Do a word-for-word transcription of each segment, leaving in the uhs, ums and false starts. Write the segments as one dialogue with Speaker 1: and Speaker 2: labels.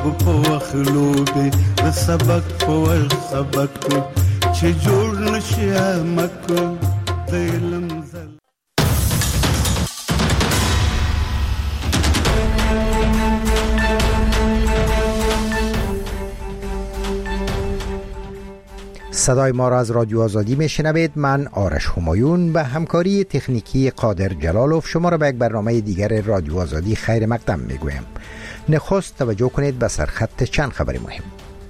Speaker 1: په خلوبه د سبق په سبق چې جوړ نشي مکو د علم زل.
Speaker 2: صدای ما را از رادیو آزادی میشنوید. من آرش همایون به همکاری تکنیکی قادر جلالوف شما را به یک برنامه دیگر رادیو آزادی خیر مقدم میگویم. نخست توجه کنید به سرخط چند خبر مهم.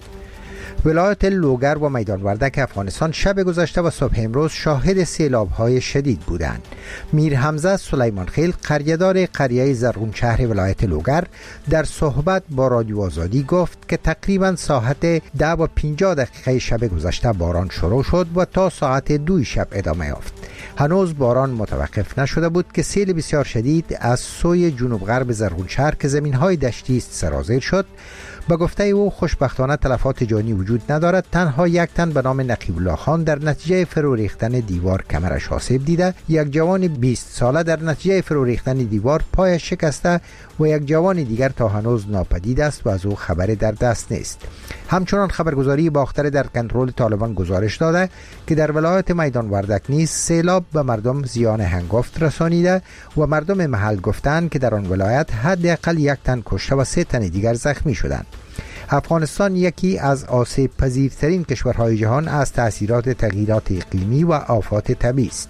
Speaker 2: ولایت لوگر و میدان وردک افغانستان شب گذشته و صبح امروز شاهد سیلاب‌های شدید بودند. میر حمزه سلیمان خیل قریه‌دار قریه زرغون شهر ولایت لوگر در صحبت با رادیو آزادی گفت که تقریبا ساعت ده و پنجاه دقیقه شب گذشته باران شروع شد و تا ساعت دو شب ادامه یافت. هنوز باران متوقف نشده بود که سیل بسیار شدید از سوی جنوب غرب زرغون شهر که زمین‌های دشتی است سرازیر شد. با گفته او خوشبختانه تلفات جانی وجود ندارد. تنها یک تن به نام نقیب الله خان در نتیجه فرو ریختن دیوار کمرش آسیب دیده، یک جوان بیست ساله در نتیجه فرو ریختن دیوار پایش شکسته و یک جوان دیگر تا هنوز ناپدید است و از او خبری در دست نیست. همچنان خبرگزاری باختر در کنترل طالبان گزارش داده که در ولایت میدان وردک نیز سیلاب به مردم زیان هنگفت رسانیده و مردم محل گفتند که در آن ولایت حداقل یک تن کشته و سه تن دیگر زخمی شدند. افغانستان یکی از آسیب پذیرترین کشورهای جهان از تأثیرات تغییرات اقلیمی و آفات طبیعی است.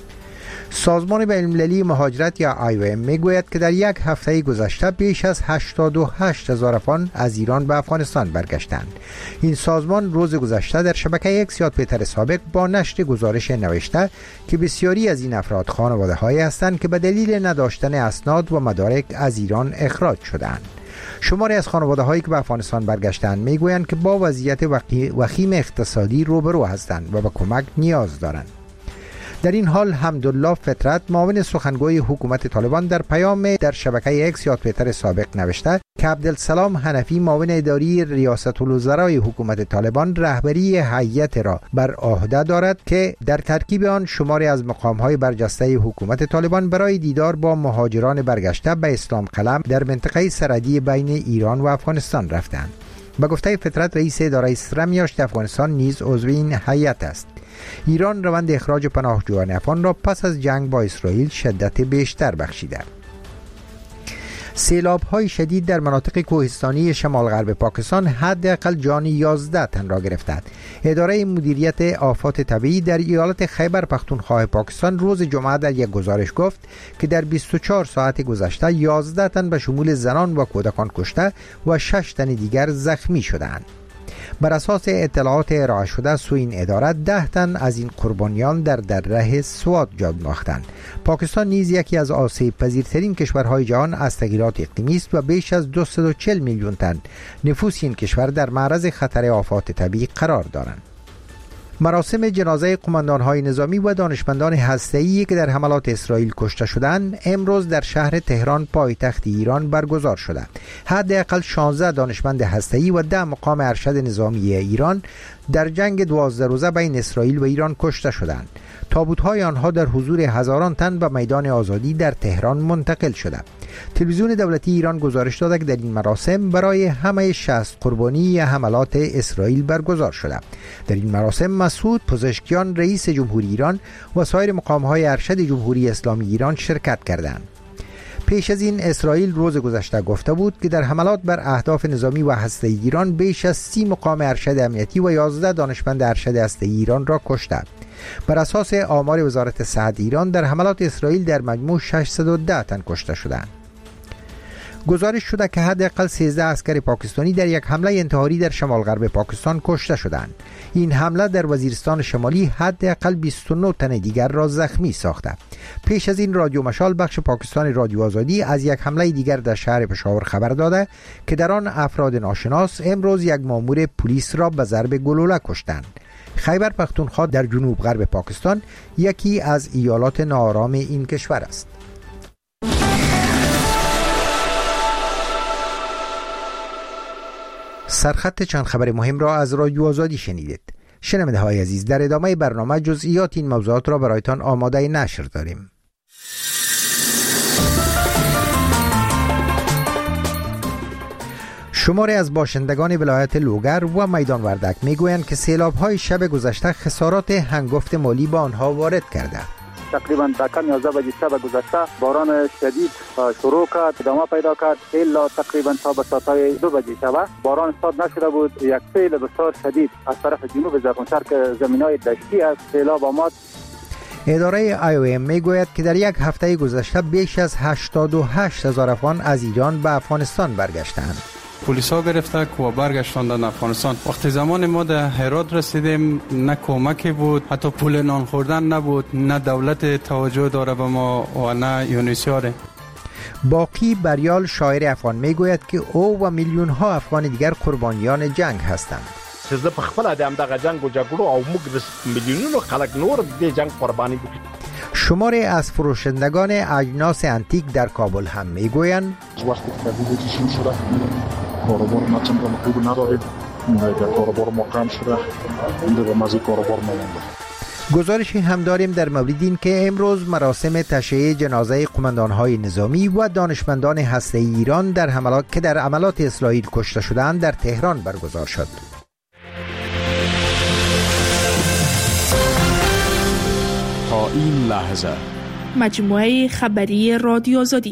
Speaker 2: سازمان بین‌المللی مهاجرت یا آی او ام میگوید که در یک هفته گذشته بیش از هشتاد و هشت هزار افغان از ایران به افغانستان برگشتند. این سازمان روز گذشته در شبکه اکس یا توییتر سابق با نشر گزارش نوشته که بسیاری از این افراد خانواده‌هایی هستند که به دلیل نداشتن اسناد و مدارک از ایران اخراج شدند. شماری از خانواده‌هایی که به افغانستان برگشتند میگویند که با وضعیت وخیم اقتصادی روبرو هستند و به کمک نیاز دارند. در این حال حمدالله فطرت معاون سخنگوی حکومت طالبان در پیام در شبکه اکس یا توییتر سابق نوشته که عبدالسلام حنفی معاون اداری ریاست الوزرای حکومت طالبان رهبری هیئت را بر عهده دارد که در ترکیب آن شماری از مقام‌های برجسته حکومت طالبان برای دیدار با مهاجران برگشته به اسلام قلم در منطقه سرحدی بین ایران و افغانستان رفتند. به گفته فطرت رئیس اداره سرمیاشت افغانستان نیز عضو این هیئت است. ایران روند اخراج پناهجویان افغان را پس از جنگ با اسرائیل شدت بیشتر بخشیده. سیلاب‌های شدید در مناطق کوهستانی شمال غرب پاکستان حداقل جان یازده تن را گرفتند. اداره مدیریت آفات طبیعی در ایالت خیبر پختونخوا پاکستان روز جمعه در یک گزارش گفت که در بیست و چهار ساعت گذشته یازده تن به شمول زنان و کودکان کشته و شش تن دیگر زخمی شدند. بر اساس اطلاعات ارائه شده سوی این اداره ده تن از این قربانیان در دره سوات جان باختند. پاکستان نیز یکی از آسیب پذیرترین کشورهای جهان از تغییرات اقلیمی است و بیش از دویست و چهل میلیون تن نفوس این کشور در معرض خطر آفات طبیعی قرار دارند. مراسم جنازه قماندان‌های نظامی و دانشمندان هسته‌ای که در حملات اسرائیل کشته شدند امروز در شهر تهران پایتخت ایران برگزار شده. حداقل شانزده دانشمند هسته‌ای و ده مقام ارشد نظامی ایران در جنگ دوازده روزه بین اسرائیل و ایران کشته شدند. تابوت‌های آنها در حضور هزاران تن به میدان آزادی در تهران منتقل شده. تلویزیون دولتی ایران گزارش داده که در این مراسم برای همه شصت قربانی حملات اسرائیل برگزار شده. در این مراسم مسعود پزشکیان رئیس جمهوری ایران و سایر مقام‌های ارشد جمهوری اسلامی ایران شرکت کردند. پیش از این اسرائیل روز گذشته گفته بود که در حملات بر اهداف نظامی و هسته‌ای ایران بیش از سی مقام ارشد امنیتی و یازده دانشمند ارشد هسته‌ای ایران را کشته. بر اساس آمار وزارت صحت ایران در حملات اسرائیل در مجموع ششصد و ده تن کشته شدند. گزارش شده که حداقل سیزده عسکر پاکستانی در یک حمله انتحاری در شمال غرب پاکستان کشته شدند. این حمله در وزیرستان شمالی حداقل بیست و نه تن دیگر را زخمی ساخته. پیش از این رادیو مشال بخش پاکستان رادیو آزادی از یک حمله دیگر در شهر پشاور خبر داده که در آن افراد ناشناس امروز یک مامور پلیس را به ضرب گلوله کشتند. خیبر پختونخوا در جنوب غرب پاکستان یکی از ایالات ناآرام این کشور است. سرخط چند خبر مهم را از رادیو آزادی شنیدید. شنونده های عزیز، در ادامه برنامه جزئیات این موضوعات را برایتان آماده نشر داریم. شماری از باشندگان ولایت لوگر و میدان وردک میگویند که سیلاب‌های شب گذشته خسارات هنگفت مالی به آنها وارد کرده.
Speaker 3: تقریبا تا کم یازده بجه شب گذشته باران شدید شروع کرد، ادامه پیدا کرد الا تقریبا تا به ساعت دو بجه شب باران استاد نشده بود. یک سیل بسیار شدید از طرف جنوب زرغونشهر که زمینای دشتی است سیلاب آمد.
Speaker 2: اداره آی او ام میگوید که در یک هفته گذشته بیش از هشتاد و هشت هزار افغان از ایران به افغانستان برگشتند.
Speaker 4: پلیس ها گرفته و برگشتاندن افغانستان. وقتی زمان ما در هرات رسیدیم نه کمکی بود، حتی پول نان خوردن نبود، نه دولت توجه داره به ما و نه یونیسیار.
Speaker 2: باقی بریال شاعر افغان میگوید که او و میلیون ها افغان دیگر قربانیان جنگ هستند.
Speaker 5: زه په خپل د همدغه جنگ و جګړو او موږ میلیونونو خلک نور د جنگ قربانی بودیم.
Speaker 2: شماری از فروشندگان اجناس انتیک در کابل هم میگویند
Speaker 6: وقتی که دیگه شروع شده کاروبار ما چندان خوب نداریم، دیگه کاروبار ما کم شده، دیگه مزید کاروبار نمونده.
Speaker 2: گزارشی هم داریم در مورد این که امروز مراسم تشییع جنازه قماندان‌های نظامی و دانشمندان هسته‌ای ایران در حملات که در عملات اسرائیل کشته شدند در تهران برگزار شد.
Speaker 7: تا این لحظه
Speaker 8: مجموعه خبری رادیو آزادی.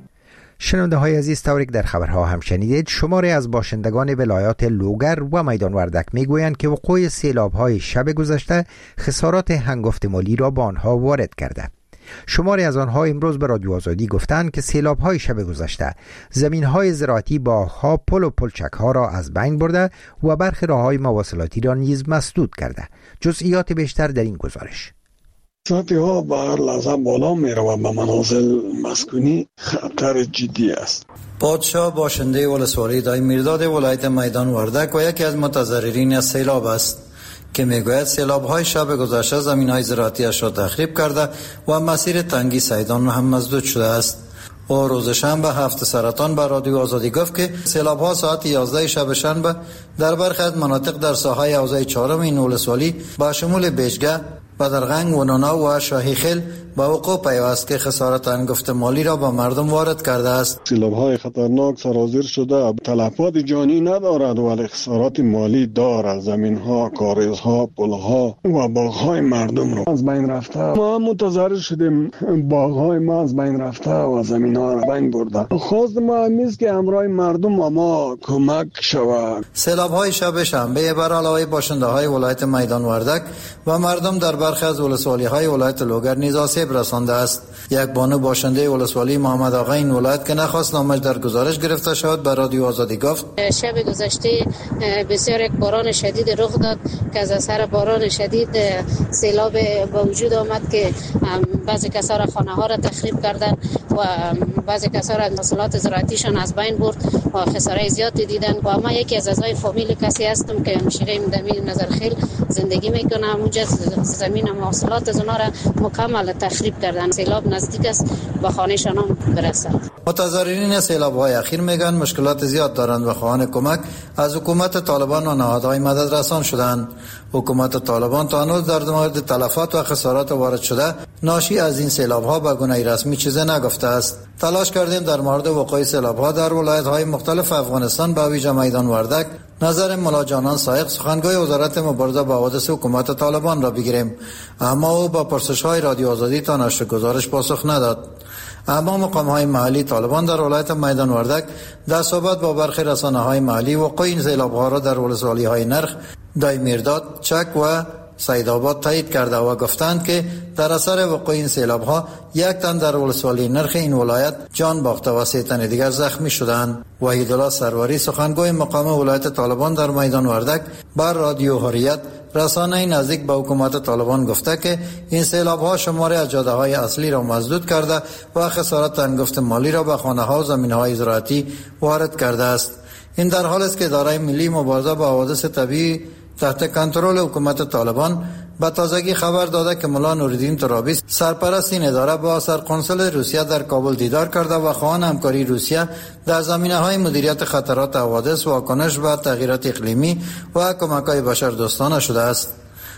Speaker 2: شنونده های عزیز، طوری که در خبرها هم شنیدید، شماری از باشندگان ولایات لوگر و میدان وردک میگویند که وقوع سیلاب های شب گذشته خسارات هنگفت مالی را به آنها وارد کرده. شماری از آنها امروز به رادیو آزادی گفتند که سیلاب های شب گذشته زمین های زراعتی، باغها، پل و پلچک ها را از بین برده و برخی راههای مواصلاتی را نیز مسدود کرده. جزئیات بیشتر در این گزارش.
Speaker 9: سطح ها به هر لحظه بالا می رود و منازل مسکونی خطر جدی است.
Speaker 10: پادشاه باشنده ولسوالی دای میرداد ولایت میدان وردک و یکی از متضررین از سیلاب است که میگوید سیلاب های شب گذشته زمین های زراعتیش را تخریب کرده و مسیر تنگی سیدان هم مسدود شده است. او روز شنبه هفت سرطان به رادیو آزادی گفت که سیلاب ها ساعت یازده شب شنبه در برخی از مناطق در ساحه حوزه چهارم این ولسوالی با شمول بیشگه، بدرغنگ و نانا و شاهی خیل با وقوع پیوست که خسارت هنگفت مالی را به مردم وارد کرده است.
Speaker 9: سیلاب‌های خطرناک سرازیر شده، تلفات جانی ندارد ولی خسارات مالی دارد. زمین‌ها، کاریزها، پل‌ها و باغ‌های مردم را از بین رفته. ما متضرر شدیم، باغ‌های ما از بین رفته و زمین‌ها را بین برده. خواست ما همیست که همراه مردم ما کمک شود.
Speaker 10: سیلاب‌های شب شنبه بر علاوه باشنده‌های ولایت میدان وردک و مردم در برخی از ولسوالی‌های ولایت لوگر نیز آسیب رسانده است. یک بانو باشنده ولسوالی محمد آقا این ولایت که نخواست نامش در گزارش گرفته شد به رادیو آزادی گفت
Speaker 11: شب گذشته بسیار یک باران شدید رخ داد که از اثر باران شدید سیلاب به وجود آمد که بعضی کسا را خانه ها را تخریب کردند و بعضی کسا را محصولات زراعتیشان از بین برد و خسارات زیادی دیدن. و ما یکی از اعضای فامیل کسی هستم که همشیره دمی نظرخیل زندگی میکنم. اونجا زمین محصولات از اونها را مکمل تخریب کردن. سیلاب نزدیک است به خانه‌شان هم برسد.
Speaker 10: متضررین سیلاب‌های اخیر میگن مشکلات زیاد دارند و خواهان کمک از حکومت طالبان و نهادهای مدد رسان شدند. حکومت طالبان تا هنوز در مورد تلفات و خسارات وارد شده ناشی از این سیلاب‌ها به گونه رسمی چیزی نگفته است. تلاش کردیم در مورد وقوع سیلاب‌ها در ولایت‌های مختلف افغانستان به ویژه میدان وردک نظر ملا جانان سایق سخنگوی وزارت مبارزه با حوادث حکومت طالبان را بگیریم، اما او با پرسش‌های رادیو آزادی تا نشر گزارش پاسخ نداد. اما مقام‌های محلی طالبان در ولایت میدان وردک در صحبت با برخی رسانه‌های محلی وقوع این سیلاب‌ها را در ولسوالی‌های نرخ، دای میرداد، چک و سیدآباد تایید کرده و گفتند که در اثر وقوع این سیلاب‌ها یک تن در ولسوالی نرخ این ولایت جان باخته و سه تن دیگر زخمی شدند. وحیدالله سروری سخنگوی مقام ولایت طالبان در میدان وردک بر رادیو حریت رسانه نزدیک به حکومت طالبان گفته که این سیلاب‌ها شماری از جاده‌های اصلی را مسدود کرده و خسارات هنگفت مالی را به خانه‌ها و زمین‌های زراعتی وارد کرده است. این در حالی است که اداره ملی مبارزه با حوادث طبیعی تحت کنترل حکومت طالبان به تازگی خبر داده که ملا نوردین ترابی سرپرست این اداره با سرقنسل روسیه در کابل دیدار کرده و خواهان همکاری روسیه در زمینه‌های مدیریت خطرات حوادث، واکنش به تغییرات اقلیمی و کمک‌های بشردوستانه شده است.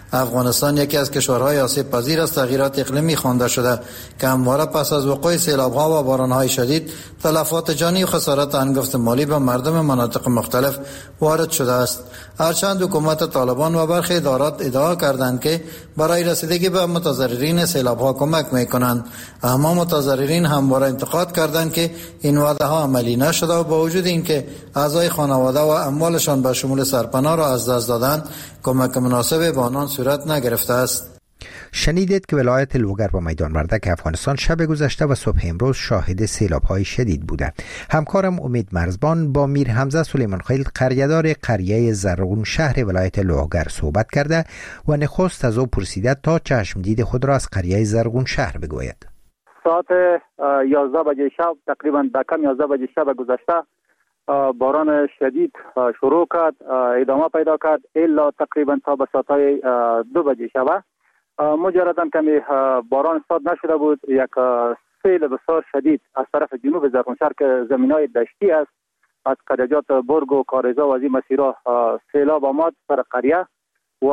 Speaker 10: افغانستان یکی از کشورهای آسیب پذیر از تغییرات اقلیمی خوانده شده که همواره پس از وقوع سیلاب‌ها و باران‌های شدید تلفات جانی و خسارات هنگفت مالی به مردم مناطق مختلف وارد شده است. هرچند حکومت طالبان و برخی ادارات ادعا کردند که برای رسیدگی به متضررین سیلاب‌ها کمک می‌کنند، اما متضررین همواره انتقاد کردند که این وعده‌ها عملی نشده و با وجود اینکه اعضای خانواده و اموالشان به شمول سرپناه را از دست دادند، کمک مناسب به آنان صورت نگرفته است.
Speaker 2: شنیدید که ولایت لوگر و میدان وردک افغانستان شب گذشته و صبح امروز شاهد سیلاب‌های شدید بوده. همکارم امید مرزبان با میر حمزه سلیمان خیل قریه‌دار قریه زرغون شهر ولایت لوگر صحبت کرده و نخست از او پرسیده تا چشم دید خود را از قریه زرغون شهر بگوید.
Speaker 3: ساعت یازده بجه شب، تقریبا دکم یازده بجه شب گذشته باران شدید شروع کرد، ادامه پیدا کرد الا تقریبا تا به ساعت دو بجه شب. مجرداً کمی باران استاد نشده بود. یک سیل بسیار شدید از طرف جنوب زرغونشهر که زمینای دشتی است، از قریجات برگ و کارزا و از این مسیرها سیلاب آمد سر قریه و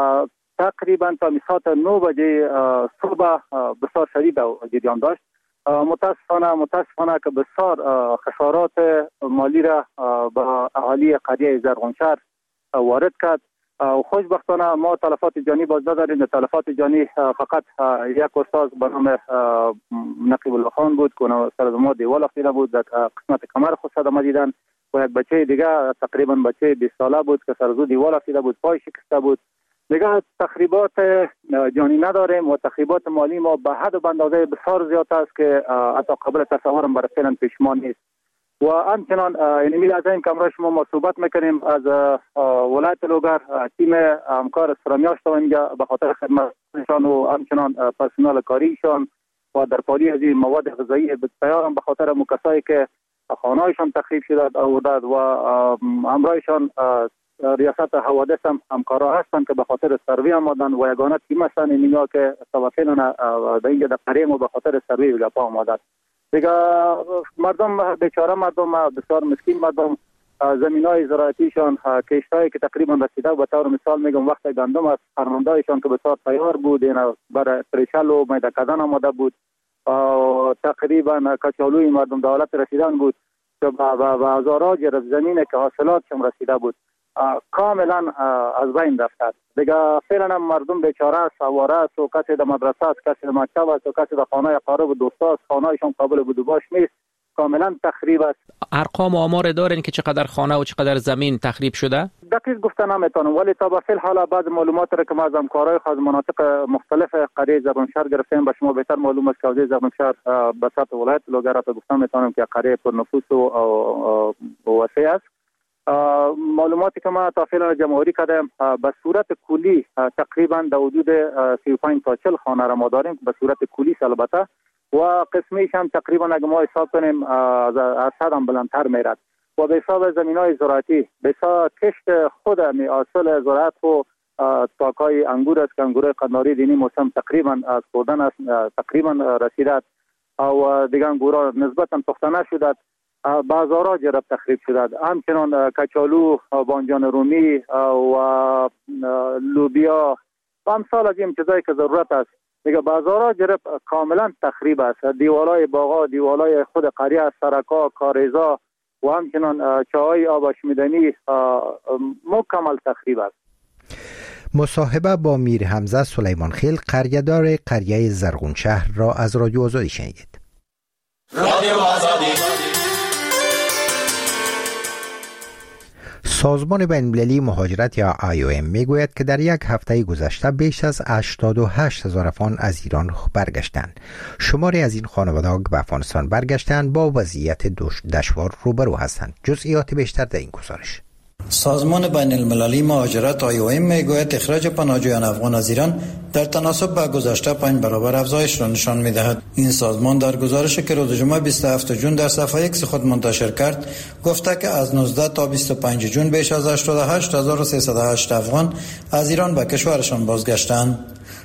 Speaker 3: تقریبا تا ساعت نه بجه صبح بسیار شدید جریان داشت. متاسفانه متاسفانه که بسیار خسارات مالی را به اهالی قریه زرغونشهر وارد کرد. خوشبختانه ما تلفات جانی باز نداریم. تلفات جانی فقط یک استاد به نام نقیب الله خان بود که سر از ما دیوال افتاده بود، در قسمت کمر خود صدمه دیدن و یک بچه دیگه تقریبا بچه بیست ساله بود که سر از دیوال افتاده بود، پای شکسته بود. دیگه تخریبات جانی نداریم و تخریبات مالی ما به حد و به اندازه بسیار زیاد است که حتی قابل تصورم برای فعلا پیش ما نیست. و همچنان یعنی میل از این کمرای شما ما صحبت میکنیم از ولایت لوگر، تیم همکار سرامیاش تا اینجا به خاطر خدمتشان و همچنان پرسنل کاریشان و در پالی از این مواد غذایی تیارم به خاطر مکسایی که خانهایشان تخریب شده آوردد و همراهشان ریاست حوادث هم همکارا هستند که به خاطر سروی آمدن و یگانه تیم هستند اینجا که توافقا در اینجا در قریه و به خاطر سروی ویلاپا آمدند. دیگه مردم بیچاره، مردم بسیار مسکین، مردم زمینای زراعتیشان کشتایی که تقریبا رسیده به طور مثال میگم وقت گندم از فرماندهایشان که بسیار تیار بود اینا برای پریشل و میده کردن آمده بود و تقریبا کچالوی مردم دولت رسیدن بود که به هزارها جرف زمینه که حاصلاتشون رسیده بود کاملا از بین رفته. دیگه فعلا مردم بیچاره است، سواره است و کسی در مدرسه است، کسی در مکتب است و کسی در خانه اقارب و دوستا است، خانه‌شان قابل بود و باش نیست، کاملا تخریب است.
Speaker 12: ارقام و آمار دارین که چقدر خانه و چقدر زمین تخریب شده؟
Speaker 3: دقیق گفتن نمیتونم، ولی تا به فعل حالا بعض معلومات را که ما از همکارای خاص مناطق مختلف قریه زرغونشهر گرفتیم به شما بهتر معلوم است که قریه زرغونشهر به سطح ولایت لوگر را گفتم میتونم که قریه پر نفوس و وسیع است. معلوماتی که ما تا فعلا جمع‌آوری کردیم به صورت کلی تقریبا در حدود سی و پنج تا چهل خانه را ما داریم به صورت کلی البته و قسمیش هم تقریبا اگه ما حساب کنیم از صد هم بلندتر میرد و به حساب زمینای زراعتی به حساب کشت خود می حاصل زراعت و تاکای انگور است که انگور قناری دینی موسم تقریبا از خوردن است تقریبا رسیده و دیگه انگورا نسبتا پخته نشده، بازارها جرب تخریب شده، همچنان کچالو، بانجان رومی و لوبیا و امثال از این چیزایی که ضرورت است دیگه بازارها جرب کاملا تخریب است. دیوالای باغا، دیوالای خود قریه، سرکا، کاریزا و همچنان چاهای آب آشامیدنی مکمل تخریب است.
Speaker 2: مصاحبه با میر حمزه سلیمان خیل قریه‌دار قریه زرغون شهر را از رادیو آزادی شنیدید. رادیو آزادی. سازمان بین‌المللی مهاجرت یا آی او ام میگوید که در یک هفته گذشته بیش از هشتاد و هشت هزار افغان از ایران برگشتند. شماری از این خانواده‌ها به افغانستان برگشتند با وضعیت دشوار روبرو هستند. جزئیات بیشتر در این گزارش.
Speaker 10: سازمان بین المللی مهاجرت آی او ام میگوید اخراج پناهجویان افغان از ایران در تناسب با گذشته پنج برابر افزایش را نشان می‌دهد. این سازمان در گزارشی که روز جمعه بیست و هفتم جون در صفحه ایکس خود منتشر کرد گفته که از نوزده تا بیست و پنج جون بیش از هشتاد و هشت هزار و سیصد و هشت افغان از ایران به کشورشان بازگشتند.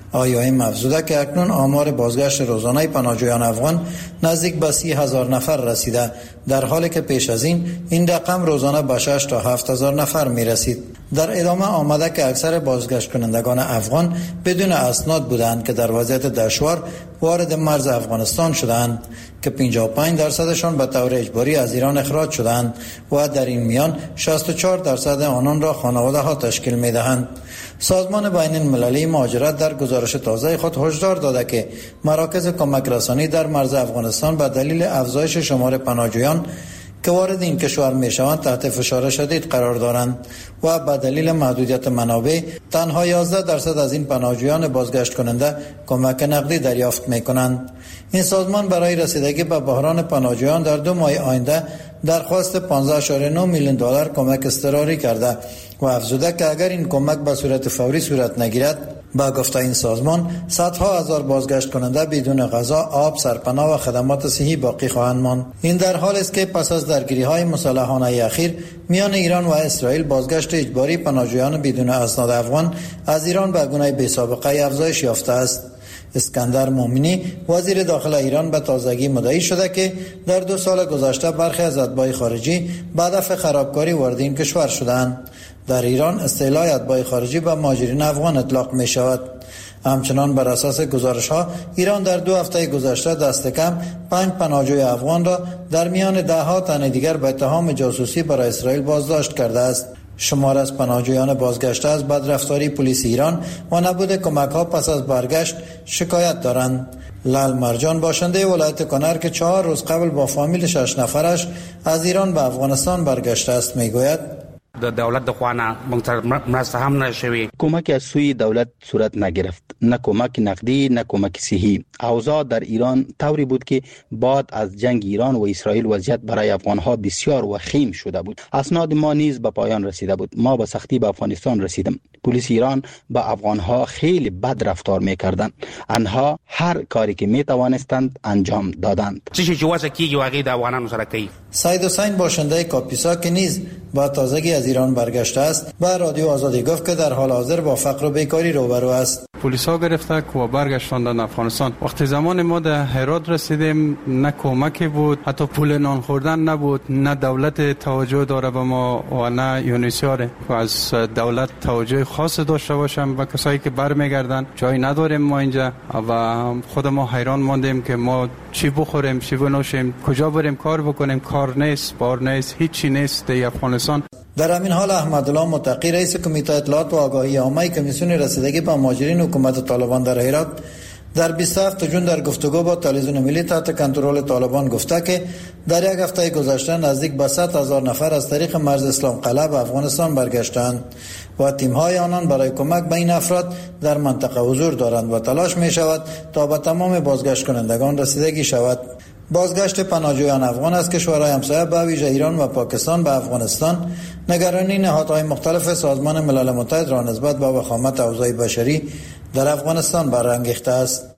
Speaker 10: آی او ام افزوده که اکنون آمار بازگشت روزانه پناهجویان افغان نزدیک به سی هزار نفر رسیده، در حالی که پیش از این این رقم روزانه به شش تا هفت هزار نفر می رسید. در ادامه آمده که اکثر بازگشت کنندگان افغان بدون اسناد بودند که در وضعیت دشوار وارد مرز افغانستان شدند که پنجاه و پنج درصدشان به طور اجباری از ایران اخراج شدند و در این میان شصت و چهار درصد آنان را خانواده ها تشکیل می دهند. سازمان بین المللی مهاجرت در گزارش تازه خود هشدار داده که مراکز کمک رسانی در مرز افغانستان به دلیل افزایش شمار پناهجویان که وارد این کشور می شوند تحت فشار شدید قرار دارند و به دلیل محدودیت منابع تنها یازده درصد از این پناهجویان بازگشت کننده کمک نقدی دریافت می کنند. این سازمان برای رسیدگی به بحران پناهجویان در دو ماه آینده درخواست پانزده اشاره نه میلیون دلار کمک اضطراری کرده و افزوده که اگر این کمک به صورت فوری صورت نگیرد، با گفته این سازمان صدها هزار بازگشت کننده بدون غذا، آب، سرپناه و خدمات صحی باقی خواهند ماند. این در حالی است که پس از درگیری‌های مسلحانه اخیر میان ایران و اسرائیل بازگشت اجباری پناهجویان بدون اسناد افغان از ایران به گونه بی‌سابقه افزایش یافته است. اسکندر مومنی وزیر داخل ایران به تازگی مدعی شده که در دو سال گذشته برخی از اتباع خارجی به هدف خرابکاری وارد این کشور شدند. در ایران اصطلاح اتباع خارجی به مهاجرین افغان اطلاق می شود. همچنان بر اساس گزارش ها ایران در دو هفته گذشته دست کم پنج پناهجوی افغان را در میان ده ها تن دیگر به اتهام جاسوسی برای اسرائیل بازداشت کرده است. شمار از پناهجویان بازگشته از بدرفتاری پلیس ایران و نبود کمک ها پس از برگشت شکایت دارند. لال مرجان باشنده ولایت کنر که چهار روز قبل با فامیل شش نفرش از ایران به افغانستان برگشته است میگوید
Speaker 13: د دولت د خوانه مونږ مرسته هم نشوي.
Speaker 14: کمک از سوی دولت صورت نگرفت، نه کمک نقدی نه کمک صحی. اوضاع در ایران طوری بود که بعد از جنگ ایران و اسرائیل وضعیت برای افغانها بسیار وخیم شده بود. اسناد ما نیز به پایان رسیده بود. ما به سختی به افغانستان رسیدیم. پلیس ایران با افغانها خیلی بد رفتار میکردند. آنها هر کاری که میتوانستند انجام دادند.
Speaker 13: څه چې واسه کیږي واقعي د افغانانو سره کوي.
Speaker 10: سید حسین باشنده کاپیسا که نیز با تازگی از ایران برگشته است به رادیو آزادی گفت که در حال حاضر با فقر و بیکاری روبرو است.
Speaker 4: پلیس ها گرفته و برگشتاندن افغانستان. وقتی زمان ما در هرات رسیدیم نه کمکی بود، حتی پول نان خوردن نبود، نه دولت توجه داره به ما و نه یونیسیار و از دولت توجه خاص داشته باشم و کسایی که برمیگردن. جایی نداریم ما اینجا و خود ما حیران ماندیم که ما چی بخوریم، چی بنوشیم، کجا بریم کار بکنیم. کار نیست، بار نیست، هیچی نیست در افغانستان.
Speaker 10: در همین حال احمدالله متقی رئیس کمیته اطلاعات و آگاهی عامه کمیسیون رسیدگی به مهاجرین حکومت طالبان در هرات در بیست و هفتم جون در گفتگو با تلویزیون ملی تحت کنترل طالبان گفته که در یک هفته گذشته نزدیک به صد هزار نفر از طریق مرز اسلام قلعه به افغانستان برگشتند و تیم‌های آنان برای کمک به این افراد در منطقه حضور دارند و تلاش می شود تا به تمام بازگشت کنندگان رسیدگی شود. بازگشت پناهجویان افغان از کشورهای همسایه به ویژه ایران و پاکستان به افغانستان نگرانی نهادهای مختلف سازمان ملل متحد را نسبت به وخامت اوضاع بشری در افغانستان برانگیخته است.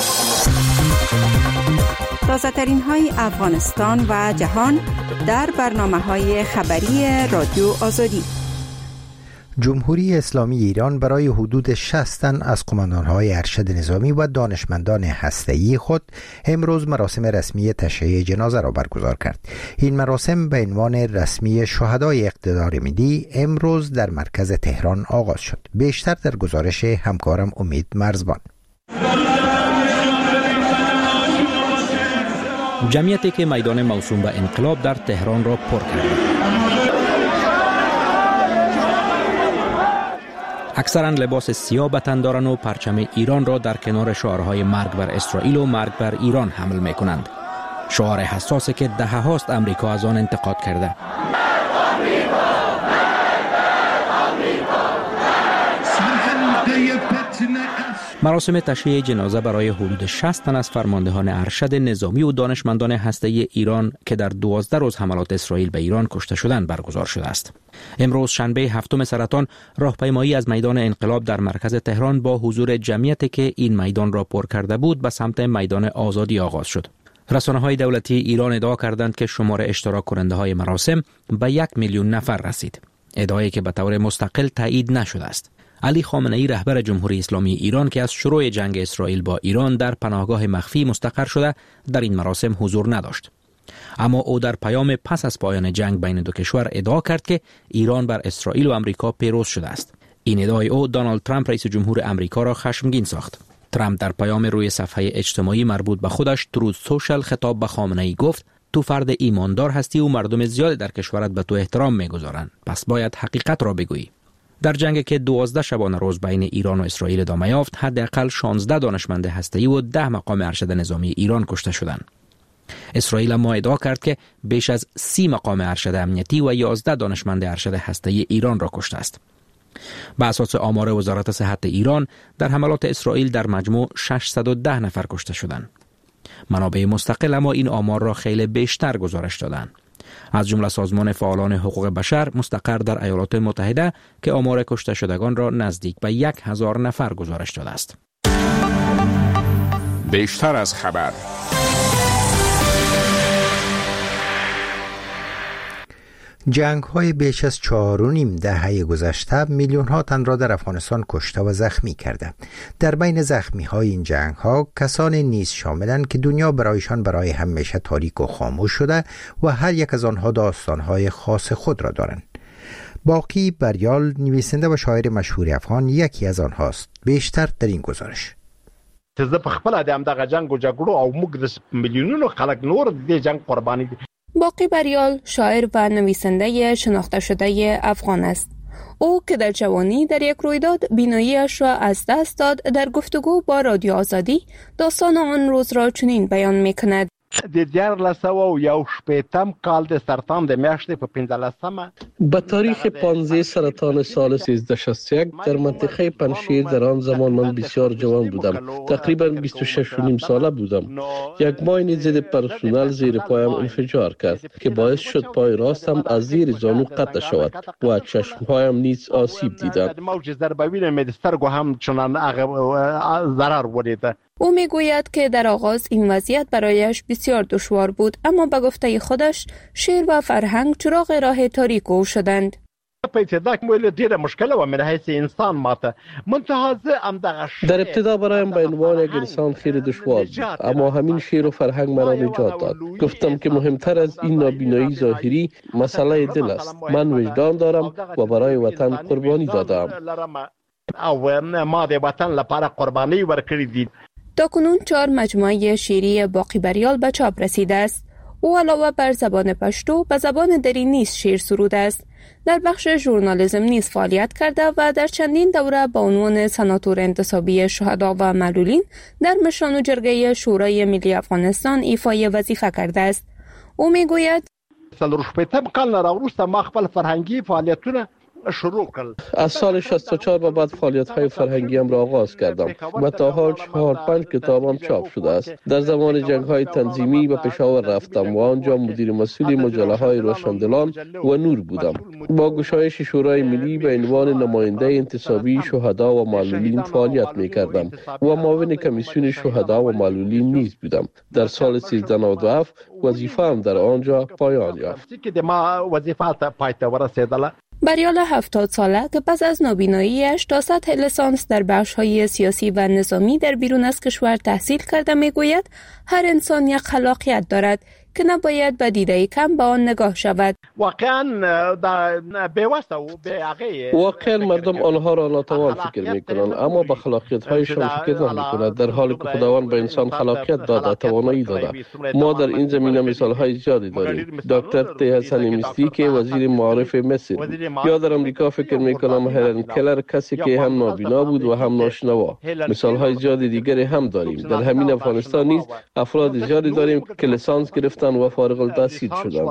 Speaker 15: تازه‌ترین های افغانستان و جهان در برنامه‌های خبری رادیو آزادی.
Speaker 2: جمهوری اسلامی ایران برای حدود شصت تن از قماندان‌های ارشد نظامی و دانشمندان هسته‌ای خود امروز مراسم رسمی تشییع جنازه را برگزار کرد. این مراسم به عنوان رسمی شهدای اقتدار ملی امروز در مرکز تهران آغاز شد. بیشتر در گزارش همکارم امید مرزبان.
Speaker 12: جمعیتی که میدان موسوم به انقلاب در تهران را پر کرد. اکثرا لباس سیاه به تن دارند و پرچم ایران را در کنار شعارهای مرگ بر اسرائیل و مرگ بر ایران حمل می کنند. شعار حساسی که دهه هاست امریکا از آن انتقاد کرده. مراسم تشییع جنازه برای حدود شصت تن از فرماندهان ارشد نظامی و دانشمندان هسته‌ای ایران که در دوازده روز حملات اسرائیل به ایران کشته شدند برگزار شده است. امروز شنبه هفتم سرطان راهپیمایی از میدان انقلاب در مرکز تهران با حضور جمعیتی که این میدان را پر کرده بود به سمت میدان آزادی آغاز شد. رسانه‌های دولتی ایران ادعا کردند که شمار اشتراک کننده های مراسم به یک میلیون نفر رسید. ادعایی که به طور مستقل تایید نشده است. علی خامنه‌ای رهبر جمهوری اسلامی ایران که از شروع جنگ اسرائیل با ایران در پناهگاه مخفی مستقر شده در این مراسم حضور نداشت. اما او در پیام پس از پایان جنگ بین دو کشور ادعا کرد که ایران بر اسرائیل و آمریکا پیروز شده است. این ادعای او دونالد ترامپ رئیس جمهور آمریکا را خشمگین ساخت. ترامپ در پیام روی صفحه اجتماعی مربوط به خودش ترود سوشل خطاب به خامنه‌ای گفت: تو فرد ایماندار هستی و مردم زیادی در کشورت به تو احترام میگذارند، پس باید حقیقت را بگویی. در جنگی که دوازده شبانه روز بین ایران و اسرائیل ادامه یافت، حداقل شانزده دانشمند هسته‌ای و ده مقام ارشد نظامی ایران کشته شدند. اسرائیل اما ادعا کرد که بیش از سی مقام ارشد امنیتی و یازده دانشمند ارشد هسته‌ای ایران را کشته است. به اساس آمار وزارت صحت ایران، در حملات اسرائیل در مجموع ششصد و ده نفر کشته شدند. منابع مستقل اما این آمار را خیلی بیشتر گزارش دادند. از جمله سازمان فعالان حقوق بشر مستقر در ایالات متحده که آمار کشته شدگان را نزدیک به یک هزار نفر گزارش داده است.
Speaker 7: بیشتر از خبر.
Speaker 2: جنگ های بیش از چهار و نیم دهه گذشته میلیون ها تن را در افغانستان کشته و زخمی کرده. در بین زخمی های این جنگ ها کسانی نیز شاملند که دنیا برایشان برای همیشه تاریک و خاموش شده و هر یک از آنها داستان های خاص خود را دارند. باقی بریال، نویسنده و شاعر مشهور افغان، یکی از آنهاست. بیشتر در این گزارش.
Speaker 5: زه په خپل د همدغه جنگ او جګړو او موږ د میلیونونو خلک نور د جنگ قربانی دي.
Speaker 8: باقی بریال شاعر و نویسنده شناخته شده افغان است. او که در جوانی در یک رویداد بیناییش را از دست داد، در گفتگو با رادیو آزادی داستان آن روز را چنین بیان می‌کند:
Speaker 5: د دیارلس او یو شپیتم کال د سرطان د میاشتې په پنځلسمه
Speaker 16: به تاریخ پانزده سرطان سال سیزده شصت و یک در منطقه پنشیر در آن زمان من بسیار جوان بودم، تقریبا بیست و شش و نیم ساله بودم. یک ماین ضد پرسونل زیر پایم انفجار کرد که باعث شد پای راستم از زیر زانو قطع شود و چشمهایم نیز آسیب دیدند.
Speaker 5: موج ضربوین می د سترګو هم چنان ضرر ولید.
Speaker 8: او میگوید که در آغاز این وضعیت برایش بسیار دشوار بود، اما به گفته خودش شعر و فرهنگ چراغ راه تاریک او شدند.
Speaker 5: په ابتدا کې ویل ډیره مشکله و من حیث انسان ماته منتها زه همدغه
Speaker 16: در ابتدا برایم به عنوان یک انسان خیلی دشوار بود، اما همین شعر و فرهنگ مرا نجات داد. گفتم که مهمتر از این نابینایی ظاهری مسئله دل است. من وجدان دارم و برای وطن قربانی دادم.
Speaker 5: او ما د وطن لپاره قربانی ورکړې دي.
Speaker 8: تاکنون چهار مجموعه شعری باقی بریال به چاپ رسیده است. او علاوه بر زبان پشتو به زبان دری نیز شعر سروده است. در بخش ژورنالیسم نیز فعالیت کرده و در چندین دوره با عنوان سناتور انتصابی شهدا و معلولین در مشران و جرگه شورای ملی افغانستان ایفای وظیفه کرده است. او میگوید
Speaker 5: څلور شپیتم کال نه راوروسته ما خپل فرهنګي فعالیتونه شروع کردم.
Speaker 16: از سال شصت و چهار به بعد فعالیت‌های فرهنگیم را آغاز کردم و تا حال چهار پنج کتابم چاپ شده است. در زمان جنگ‌های تنظیمی به پشاور رفتم و آنجا مدیر مسئول مجله‌های روشندلان و نور بودم. با گشایش شورای ملی به عنوان نماینده انتصابی شهدا و معلولین فعالیت می‌کردم و معاون کمیسیون شهدا و معلولین نیز بودم. در سال سیزده نود و هفت وظیفه‌ام در آنجا پایان یافت.
Speaker 8: بریال هفتاد ساله که پس از نابیناییش تا سطح لیسانس در بخش‌های سیاسی و نظامی در بیرون از کشور تحصیل کرده میگوید هر انسان یک خلاقیت دارد که نباید به دیده کم به آن نگاه شود.
Speaker 5: واقعا
Speaker 16: واقعا مردم آنها را ناتوان فکر میکنند، اما به خلاقیت‌هایشان فکر نمی‌کنند، در حالی که خداوند به انسان خلاقیت داده، توانایی داده. ما در این زمینه مثال‌های زیادی داریم. دکتر تی حسن میستی که وزیر معارف مصر، یا در امریکا فکر میکنم هلن کلر کسی که هم نابینا بود و هم ناشنوا. مثال‌های زیادی دیگری هم داریم. در همین افغانستان نیز افراد زیادی داریم که لیسانس گرفتن و فارغ التحصیل شدند.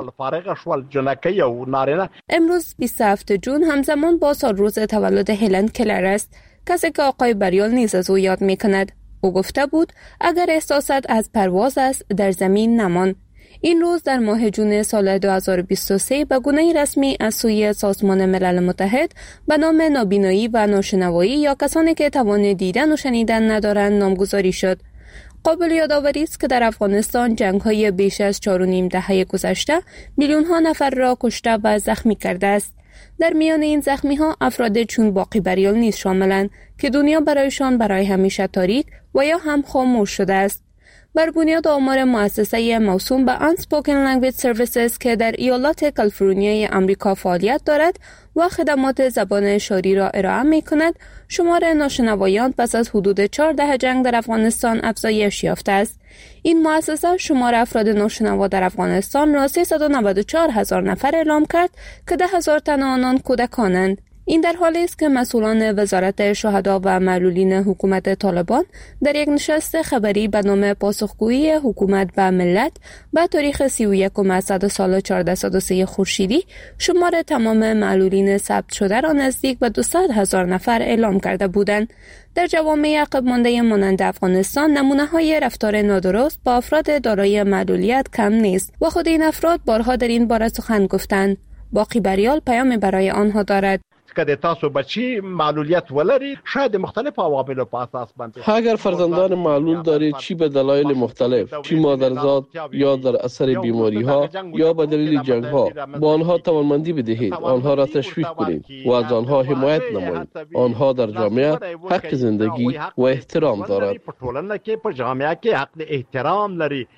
Speaker 8: امروز بیست و هفتم جون همزمان با سال روز تولد هلن کلر است، کسی که آقای بریال نیز از او یاد میکند. او گفته بود اگر احساست از پرواز است در زمین نمان. این روز در ماه جون سال دو هزار و بیست و سه به گونه رسمی از سوی سازمان ملل متحد به نام نابینایی و ناشنوایی یا کسانی که توان دیدن و شنیدن ندارند نامگذاری شد. قابل یادآوری است که در افغانستان جنگ‌های بیش از چهار و نیم دهه گذشته میلیون‌ها نفر را کشته و زخمی کرده است. در میان این زخمی ها افراد چون باقی بریال نیز شاملند که دنیا برایشان برای همیشه تاریک و یا هم خاموش شده است. بر بنیاد آمار مؤسسه موسوم به Unspoken Language Services که در ایالات کالیفرنیای آمریکا فعالیت دارد و خدمات زبان اشاری را ارائه می کند، شمار ناشنوایان پس از حدود چهار دهه جنگ در افغانستان افزایش یافته است. این مؤسسه شمار افراد ناشنوا در افغانستان را سیصد و نود و چهار هزار نفر اعلام کرد که ده هزار تن آنان کودکانند. این در حالی است که مسئولان وزارت شهدا و معلولین حکومت طالبان در یک نشست خبری به نام پاسخگویی حکومت به ملت به تاریخ سی و یکم اسد سال چهارصد و سه خورشیدی شمار تمام معلولین ثبت شده را نزدیک به دویست هزار نفر اعلام کرده بودند. در جوامع عقب مانده مانند افغانستان نمونه‌های رفتار نادرست با افراد دارای معلولیت کم نیست و خود این افراد بارها در این باره سخن گفتند. باقی بریال پیامی برای آنها دارد.
Speaker 5: که تاسو بچی معلولیت ولرید شاید مختلف عوامل په اساس باندې
Speaker 16: اگر فرزندان معلول دارید چی به دلایل مختلف، چی مادرزاد یا در اثر بیماری ها یا به دلیل جنگ ها، با آنها توانمندی بدهید، آنها را تشویق کنید و از آنها حمایت نمایید. آنها در جامعه حق زندگی و احترام دارد.
Speaker 5: په ټولنه کې په جامعه کې حق احترام لري.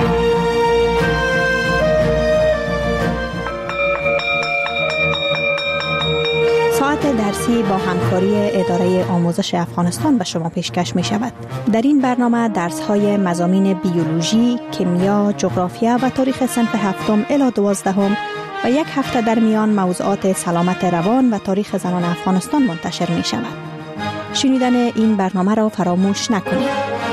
Speaker 17: ساعت درسی با همکاری اداره آموزش افغانستان به شما پیشکش می شود. در این برنامه درس های مضامین بیولوژی، کیمیا، جغرافیا و تاریخ صنف هفتم الی دوازدهم و یک هفته در میان موضوعات سلامت روان و تاریخ زنان افغانستان منتشر می شود. شنیدن این برنامه را فراموش نکنید.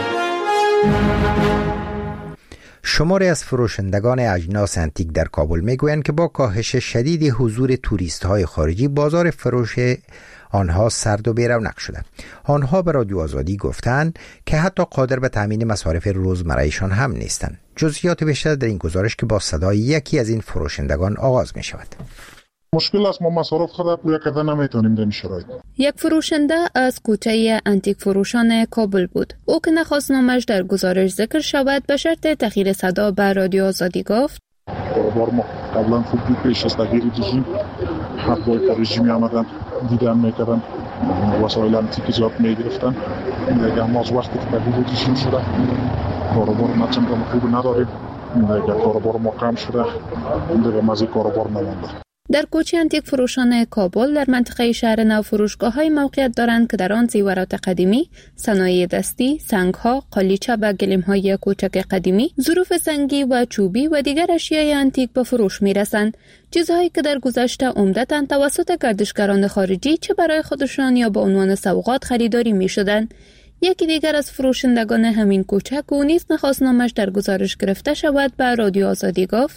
Speaker 2: شماری از فروشندگان اجناس انتیک در کابل میگویند که با کاهش شدید حضور توریست های خارجی بازار فروش آنها سرد و بی‌رونق شده. آنها به رادیو آزادی گفتند که حتی قادر به تامین مصارف روزمره‌شان هم نیستند. جزئیات بیشتر در این گزارش که با صدای یکی از این فروشندگان آغاز می شود.
Speaker 6: مشکل است، ما مصارف خود پویا کردن نمیتونیم در این شرایط.
Speaker 8: یک فروشنده از کوچه انتیک فروشان کابل بود. او که نخواست نامش در گزارش ذکر شود به شرط تغییر صدا به رادیو آزادی گفت:
Speaker 6: کاروبار ما قبلا خوب بود، پیش از تغییر رژیم هر بار که رژیمی آمدن دیدن میکردن وسایل انتیک زیاد میگرفتن. دیگه ما از وقتی که تغییر رژیم شده کاروبار ما چندان خوب نداریم. دیگه کاروبار ما کم شده، دیگه مزید کاروبار نمونده.
Speaker 8: در کوچه انتیک فروشان کابل در منطقه شهر نو فروشگاه‌های موقعیت دارند که در آن زیورات قدیمی، صنایع دستی، سنگ‌ها، قالیچه و گلیم‌های کوچک قدیمی، ظروف سنگی و چوبی و دیگر اشیای انتیک به فروش می‌رسند. چیزهایی که در گذشته عمدتاً توسط گردشگران خارجی چه برای خودشان یا به عنوان سوغات خریداری می‌شدند. یکی دیگر از فروشندگان همین کوچه که او نیز نخواست نامش در گزارش گرفته شود به رادیو آزادی گفت: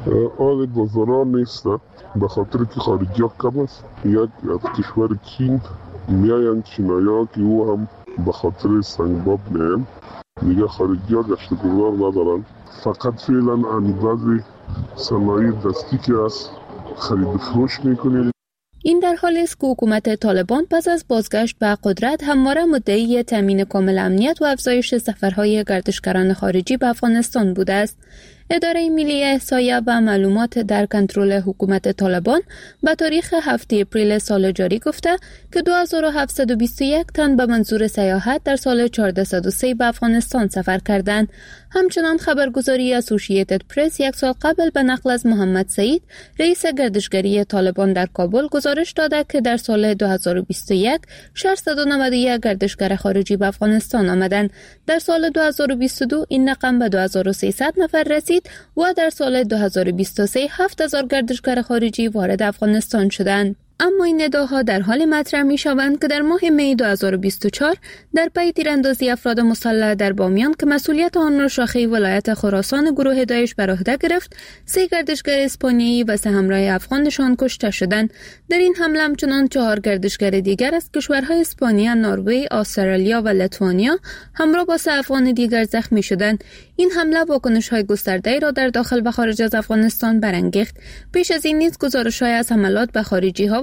Speaker 18: آن بازاران نیست، به خاطر که خارجی ها کم است. یک از کشور چین میایند چینایا که او هم به خاطر سنگباب میایند. دیگه خارجی ها گشت گذار ندارن. فقط فعلا آن بعضی صنایع دستی که است خرید فروش میکنید.
Speaker 8: این در حالی است که حکومت طالبان پس از بازگشت به قدرت همواره مدعی تامین کامل امنیت و افزایش سفرهای گردشگران خارجی به افغانستان بوده است. اداره ملی احصایه و معلومات در کنترل حکومت طالبان به تاریخ هفتم اپریل سال جاری گفته که دو هزار و هفتصد و بیست و یک تن به منظور سیاحت در سال چهارصد و سه به افغانستان سفر کردند. همچنان خبرگزاری اسوسییتد پرس یک سال قبل به نقل از محمد سعید رئیس گردشگری طالبان در کابل گزارش داده که در سال دو هزار و بیست و یک ششصد و نود و یک گردشگر خارجی به افغانستان آمدند. در سال دو هزار و بیست و دو این رقم به دو هزار و سیصد نفر رسید و در سال دو هزار و بیست و سه هفت هزار گردشگر خارجی وارد افغانستان شدند. اما این نداها در حال مطرح می شوند که در ماه می دو هزار و بیست و چهار در پی تیراندازی افراد مسلح در بامیان که مسئولیت آن را شاخه ولایت خراسان گروه داعش بر عهده گرفت، سه گردشگر اسپانیایی و سه همراه افغانشان کشته شدند. در این حمله همچنان چهار گردشگر دیگر از کشورهای اسپانیا، نروژ، استرالیا و لیتوانیا همراه با سه افغان دیگر زخمی شدند. این حمله واکنش‌های گسترده‌ای را در داخل و خارج از افغانستان برانگیخت. پیش از این نیز گزارش‌های از حملات به خارجی‌ها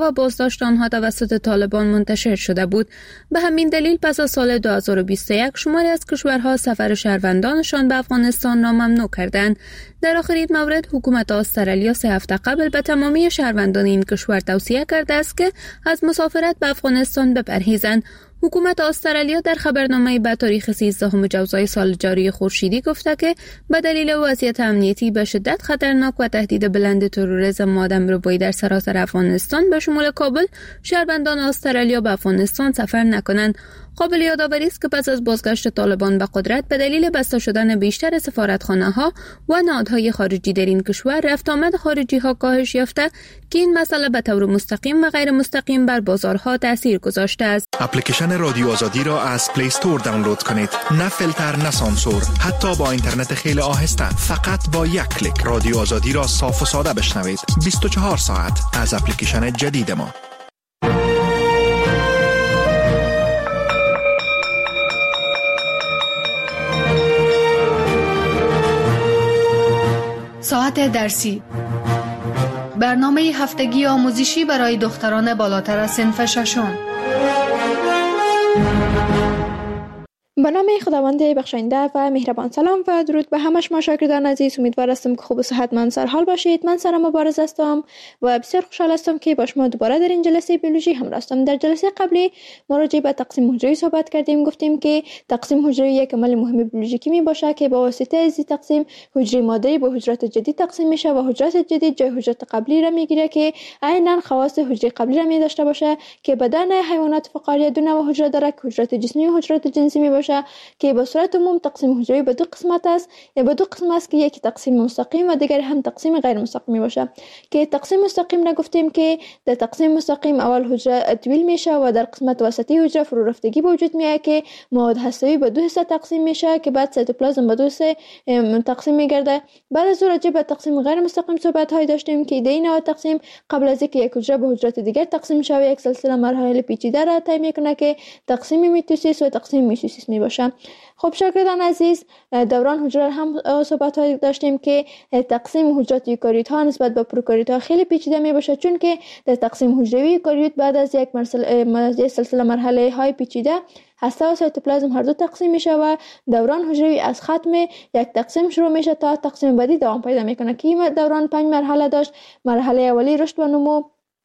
Speaker 8: و بازداشت آنها توسط طالبان منتشر شده بود. به همین دلیل پس از سال دو هزار و بیست و یک شماری از کشورها سفر شهروندانشان به افغانستان را ممنوع کردند. در آخرین مورد حکومت استرالیا سه هفته قبل به تمامی شهروندان این کشور توصیه کرده است که از مسافرت به افغانستان بپرهیزند. حکومت استرالیا در خبرنامه‌ای به تاریخ سیزدهم جوزای سال جاری خورشیدی گفته که به دلیل وضعیت امنیتی به شدت خطرناک و تهدید بلند تروریسم و آدمربایی در سراسر افغانستان به شمول کابل، شهروندان استرالیا به افغانستان سفر نکنند. قابل یادآوری است که پس از بازگشت طالبان به قدرت به دلیل بسته شدن بیشتر سفارتخانه‌ها و نهادهای خارجی در این کشور، رفت آمد خارجی‌ها کاهش یافته که این مسئله به طور مستقیم و غیر مستقیم بر بازارها تاثیر گذاشته است.
Speaker 19: اپلیکیشن رادیو آزادی را از پلی استور دانلود کنید. نه فیلتر نه سانسور، حتی با اینترنت خیلی آهسته، فقط با یک کلیک رادیو آزادی را صاف و ساده بشنوید. بیست و چهار ساعت از اپلیکیشن جدید ما.
Speaker 20: ساعت درسی، برنامه هفتگی آموزشی برای دختران بالاتر از صنف ششم.
Speaker 21: به نام خداوند بخشاینده و مهربان. سلام و درود به همه شما شاگردان عزیز. امیدوار هستم که خوب و صحتمند سر حال باشید. من سارا مبارز هستم و بسیار خوشحال هستم که با شما دوباره در این جلسه بیولوژی همراه هستم. در جلسه قبلی ما راجع به تقسیم حجروی صحبت کردیم. گفتیم که تقسیم حجروی یک عمل مهم بیولوژیکی می باشه که با واسطه از این تقسیم حجره مادری به حجرات جدید تقسیم میشه و حجرات جدید جای حجرات قبلی را میگیره که عیناً خواص حجره قبلی را می داشته باشه که بدن حیوانات فقاریه دو نوع حجره داره که حجرات جسمی و حجرات جنسی می باشه که به صورت عموم تقسیم حجروی به دو قسمت است. به دو قسم است که یکی تقسیم مستقیم و دیگری هم تقسیم غیر مستقیم باشه. که تقسیم مستقیم را گفتیم که در تقسیم مستقیم اول حجره طویل میشه و در قسمت وسطی حجره فرو رفتگی به وجود میاد که مواد هسته‌ای به دو حصه تقسیم میشه که بعد سایتوپلازم به دو حصه تقسیم میگرده. بعد از اون راجع به تقسیم غیر مستقیم صحبت های داشتیم که در این نوع تقسیم قبل از اینکه یک حجره به حجرات دیگر تقسیم میشه و یک سلسله مراحل پیچیده را طی میکنه که تقسیم میتوسیس و تقسیم میتوسیس میباشه. خب شاگردان عزیز، دوران حجره هم صحبت های داشتیم که تقسیم حجرات یوکاریوت ها نسبت به پروکاریوت ها خیلی پیچیده می باشه، چون که در تقسیم حجروی یوکاریوت بعد از یک مرحله سلسله مرحله های پیچیده هسته و سایتوپلازم هر دو تقسیم میشه و دوران حجروی از ختم یک تقسیم شروع میشه تا تقسیم بعدی دوام پیدا میکنه که این دوران پنج مرحله داشت. مرحله اولی رشد و نمو،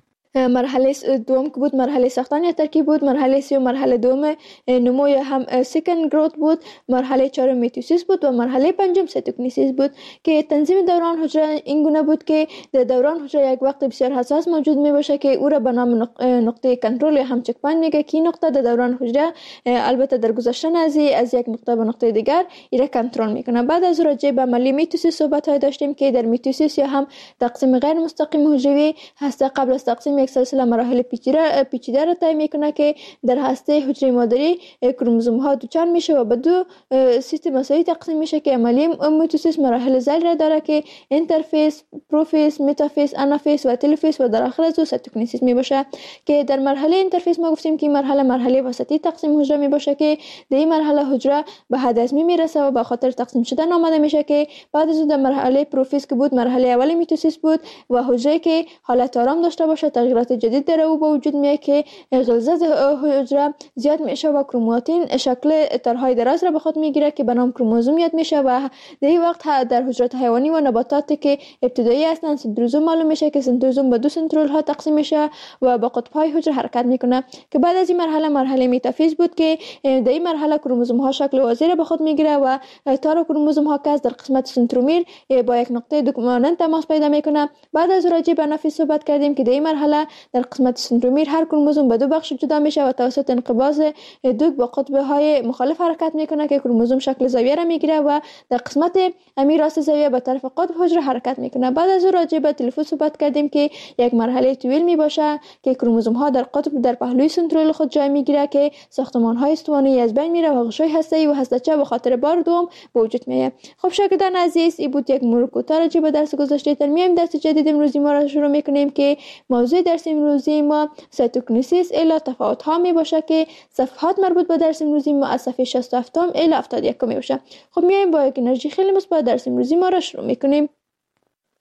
Speaker 21: مرحله دوم که بود مرحله ساختن یا ترکیب بود، مرحله سوم مرحله دوم نمو یا هم سیکند گروت بود، مرحله چهارم میتوسیس بود و مرحله پنجم سایتوکینیسیس بود. که تنظیم دوران حجره این گونه بود که در دوران حجره یک وقت بسیار حساس موجود می باشه که او را به نام نقطه کنترل یا هم چک پوینت میگه که این نقطه در دوران حجره البته در گذشتن از از یک نقطه به نقطه دیگر این را کنترل میکنه. بعد از راجع به عملی میتوسیس صحبت های داشتیم که در میتوسیس یا هم تقسیم غیر مستقیم حجروی هسته قبل از تقسیم یک سلسله مراحل پیچیده پیچیده را طی میکنه که در هسته حجره مادری کروموزوم ها دوچار میشه و به دو سیستم مساوی تقسیم میشه که عملی میتوسیس مراحل ذیل را داره که اینترفیس، پروفیس، متافیس، آنافیس و تلوفیس و در آخر از او سایتوکینیسیس می باشه. که در مرحله اینترفیس ما گفتیم که مرحله مرحله وسطی تقسیم حجره می باشه که در این مرحله حجره به حد ازمی میرسه و به خاطر تقسیم شدن آماده میشه که بعد از اون در مرحله پروفیس که بود مرحله اولی میتوسیس بود و حجره که حالت آرام داشته باشه تغییرات جدید در او به وجود میاد که غلظت حجره زیاد میشه و کروماتین شکل تارهای دراز را به خود میگیره که به نام کروموزوم یاد میشه و در این وقت در حجرات حیوانی و نباتاتی که ابتدایی هستند سنتروزوم معلوم میشه که سنتروزوم به دو سنترول ها تقسیم میشه و با قطب های حجره حرکت میکنه. که بعد از این مرحله مرحله متافیز بود که در این مرحله کروموزوم ها شکل واضح را به خود میگیره و تار کروموزوم ها که در قسمت سنترومیر با یک نقطه دومانند تماس پیدا میکنه. بعد از راجع به آنافیز صحبت کردیم که در این مرحله در قسمت سنترومیر هر کروموزوم به دو بخش جدا میشه و توسط انقباض دوگ با قطب های مخالف حرکت میکنه که کروموزوم شکل زاویه را میگیره و در قسمت امیر راست زاویه به طرف قطب حجره حرکت میکنه. بعد از اون راجع به تلفوز صحبت کردیم که یک مرحله طویل می باشه که کروموزوم ها در قطب در پهلوی سنترول خود جای میگیره که ساختمان های استوانه‌ای از بین میره و غشای هسته‌ای و هسته‌چه به خاطر بار دوم به وجود میاد. خب شاگردان عزیز، این بود یک مرور کوتاه راجع به درس گذشته. در میایم درس جدید امروزی ما را شروع میکنیم که موضوع درس امروزی ما سایتوکینیسیس الی تفاوت ها می باشه که صفحات مربوط به درس امروزی ما از صفحه شصت و هفت الی هفتاد و یک می باشه. خب میایم با یک انرژی خیلی مثبت درس امروزی ما را شروع میکنیم.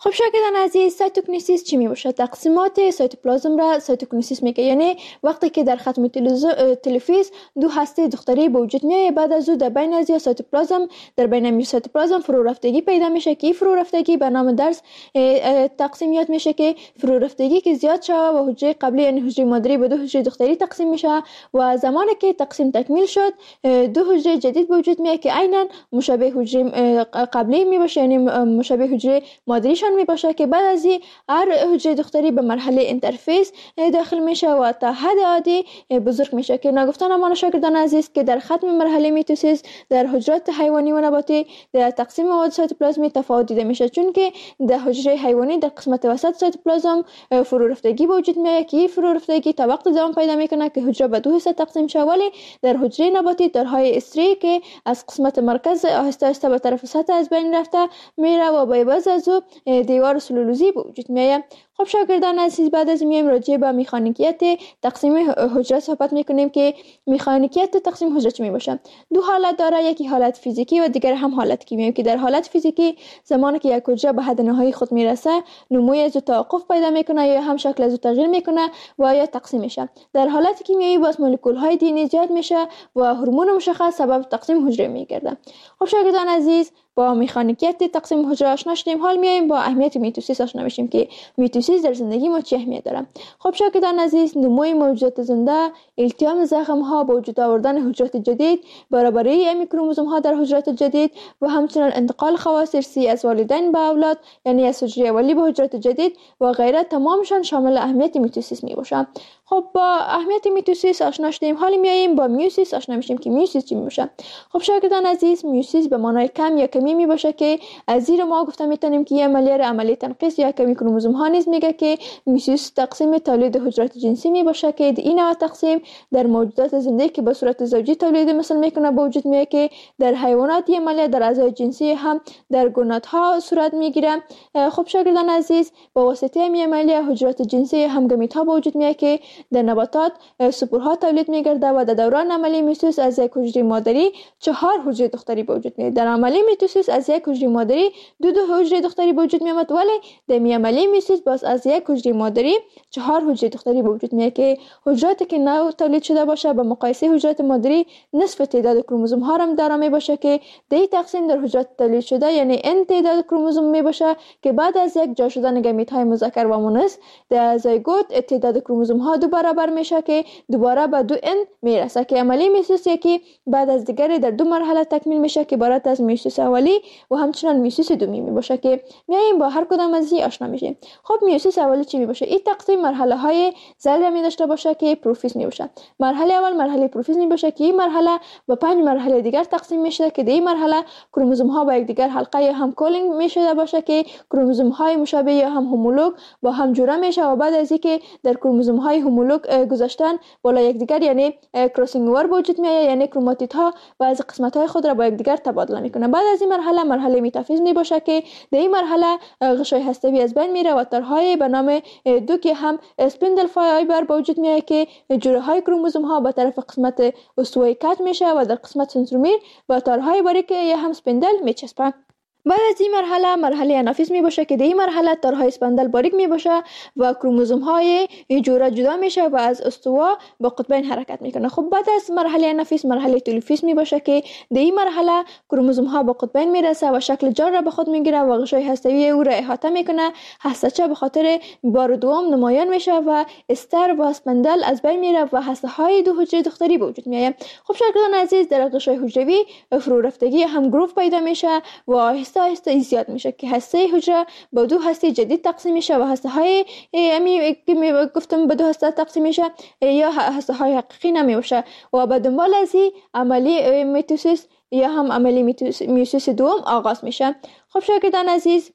Speaker 21: خب شاگردان عزیز، سایتوکینیسیس چی می باشد؟ تقسیمات سایتوپلازم را سایتوکینیسیس میگه. یعنی وقتی که در ختم تلفیز دو هسته دختری به وجود میاد، بعد از او در بین از سایتوپلازم در بین می سایتوپلازم فرو رفتگی پیدا میشه که فرو رفتگی به نام درس تقسیمیات میشه که فرو رفتگی که زیاد شود و حجره قبلی یعنی حجره مادری به دو حجره دختری تقسیم میشه و زمانی که تقسیم تکمیل شد دو حجره جدید به وجود میاد که عیناً مشابه حجره قبلی می باشه، یعنی مشابه حجره مادریشان می باشه که بعد از این هر حجره دختری به مرحله اینترفیس داخل میشه و تا حد عادی بزرگ میشه که نگفتن امان شاگردان عزیز که در ختم مرحله میتوسیس در حجرات حیوانی و نباتی در تقسیم مواد سایتوپلازمی تفاوت دیده میشه، چون که در حجره حیوانی در قسمت وسط سایتوپلازم فرو رفتگی به وجود میاد که فرو رفتگی تا وقت زمان پیدا میکنه که حجره به دو حصه تقسیم شه، ولی در حجره نباتی درهای استری که از قسمت مرکز آهسته آهسته به طرف سطح از بین رفته میره و به عوض از او دیوار سلولوزی به وجود میاد. خب شاگردان عزیز، بعد از میایم راجع به مکانیکیت تقسیم حجره صحبت میکنیم که مکانیکیت تقسیم حجره چی میباشه. دو حالت داره، یکی حالت فیزیکی و دیگر هم حالت کیمیایی که در حالت فیزیکی زمانی که یک حجره به حد نهایی خود میرسه نموی از توقف پیدا میکنه یا هم شکل از تغییر میکنه و یا تقسیم میشه. در حالت کیمیایی باز مولکول های دی ان ای زیاد میشه و هورمون مشخص سبب تقسیم حجره میگرده. خب شاگردان عزیز، با مکانیکیت تقسیم حجره آشنا شدیم، حال میایم با اهمیت میتوسیس آشنا بشیم که میتوسیس در زندگی ما چه اهمیت داره. خب شاگردان عزیز، نموی موجودات زنده، التیام زخم ها، با وجود آوردن حجرات جدید، برابری امی کروموزوم ها در حجرات جدید و همچنین انتقال خواص ارثی از والدین به اولاد یعنی از حجره اولی به حجرات جدید و غیره تمامشان شامل اهمیت میتوسیس میباشه. خب با اهمیت میتوسیس آشنا شدیم، حالا میایم با میوسیس آشنا میشیم که میوسیس چی میباشه. خب شاگردان عزیز، میوسیس به معنای کم یا کمی میباشه که از زیر ما گفتم میتونیم که یه عملیه عملی تنقیص یا کمی کروموزوم ها نیز میگه که میوسیس تقسیم تولید حجرات جنسی میباشه که این نوع تقسیم در موجودات زنده که به صورت زوجی تولید مثل میکنه به وجود میاد که در حیوانات یه عملیه در اعضای جنسی هم در گونات ها صورت میگیره. خب شاگردان عزیز، با واسطه این عملیه حجرات جنسی هم گمیت ها به وجود میاد که در نباتات سپورها تولید میگرده و در دوران عملی میتوسیس از یک حجره مادری چهار حجره دختری به وجود میاد. در عملی میتوسیس از یک حجره مادری دو دو حجره دختری به وجود میاد، ولی در می عملی میتوسیس باز از یک حجره مادری چهار حجره دختری به وجود میاد که حجراتی که نو تولید شده باشه به مقایسه حجرات مادری نصف تعداد کروموزوم ها هم داره می باشه که دی تقسیم در حجرات تولید شده یعنی ان تعداد کروموزوم می باشه که بعد از یک جا شدن گمیت های مذکر و مؤنث در زایگوت تعداد کروموزوم ها دو برابر میشه که دوباره به دو ان میرسه که عملی میتوسیس یکی بعد از دیگری در دو مرحله تکمیل میشه که عبارت از میوسیس اولی و همچنین میوسیس دومی می باشه که میایم با هر کدام از این آشنا میشیم. خب میوسیس اولی چی می باشه؟ این تقسیم مرحله های زل می داشته باشه که پروفیز می باشه. مرحله اول مرحله پروفیز می باشه که این مرحله با پنج مرحله دیگر تقسیم میشه که در این مرحله کروموزوم ها با یک دیگر حلقه یا هم کولینگ میشه باشه که کروموزوم های مشابه یا هم هومولوگ با هم جوړه میشه و بعد از اینکه در کروموزوم های هومولوگ گذاشتن بالا یک دیگر یعنی کراسینگ اوور به وجود میاد، یعنی کروماتید ها بعضی قسمت های خود را با یک دیگر تبادله میکنه. بعد از این مرحله مرحله میتافیز می باشه که در این مرحله غشای هسته‌ای از بین میره و تارهای به نام دو که هم اسپندل فایبر به وجود میاد که جوره های کروموزوم ها به طرف قسمت استوایی کج میشه و در قسمت سنترومیر با تارهای باریک یا هم اسپندل میچسبه. بعد از این مرحله مرحله انافیز می باشه که در این مرحله تارهای اسپندل باریک می باشه و کروموزوم های جوره جدا میشه و از استوا با قطبین حرکت میکنه. خب بعد از مرحله انافیز مرحله تلوفیز می باشه که در این مرحله کروموزوم ها با قطبین میرسه و شکل جار را به خود میگیره و غشای هسته‌ای او را احاطه میکنه. هسته‌چه به خاطر بار دوم نمایان میشه و استر و اسپندل از بین میره و هسته های دو حجره دختری به وجود میاد. خب شاگردان عزیز، در غشای حجروی فرو رفتگی هم گروف پیدا میشه و آهسته زیاد میشه که هسته حجره با دو هسته جدید تقسیم میشه و هسته های امی که گفتم به دو هسته تقسیم میشه یا هسته های حقیقی نمیشه و به دنبال از این عملی میتوسیس یا هم عملی میوسیس دوم آغاز میشه. خب شاگردان عزیز،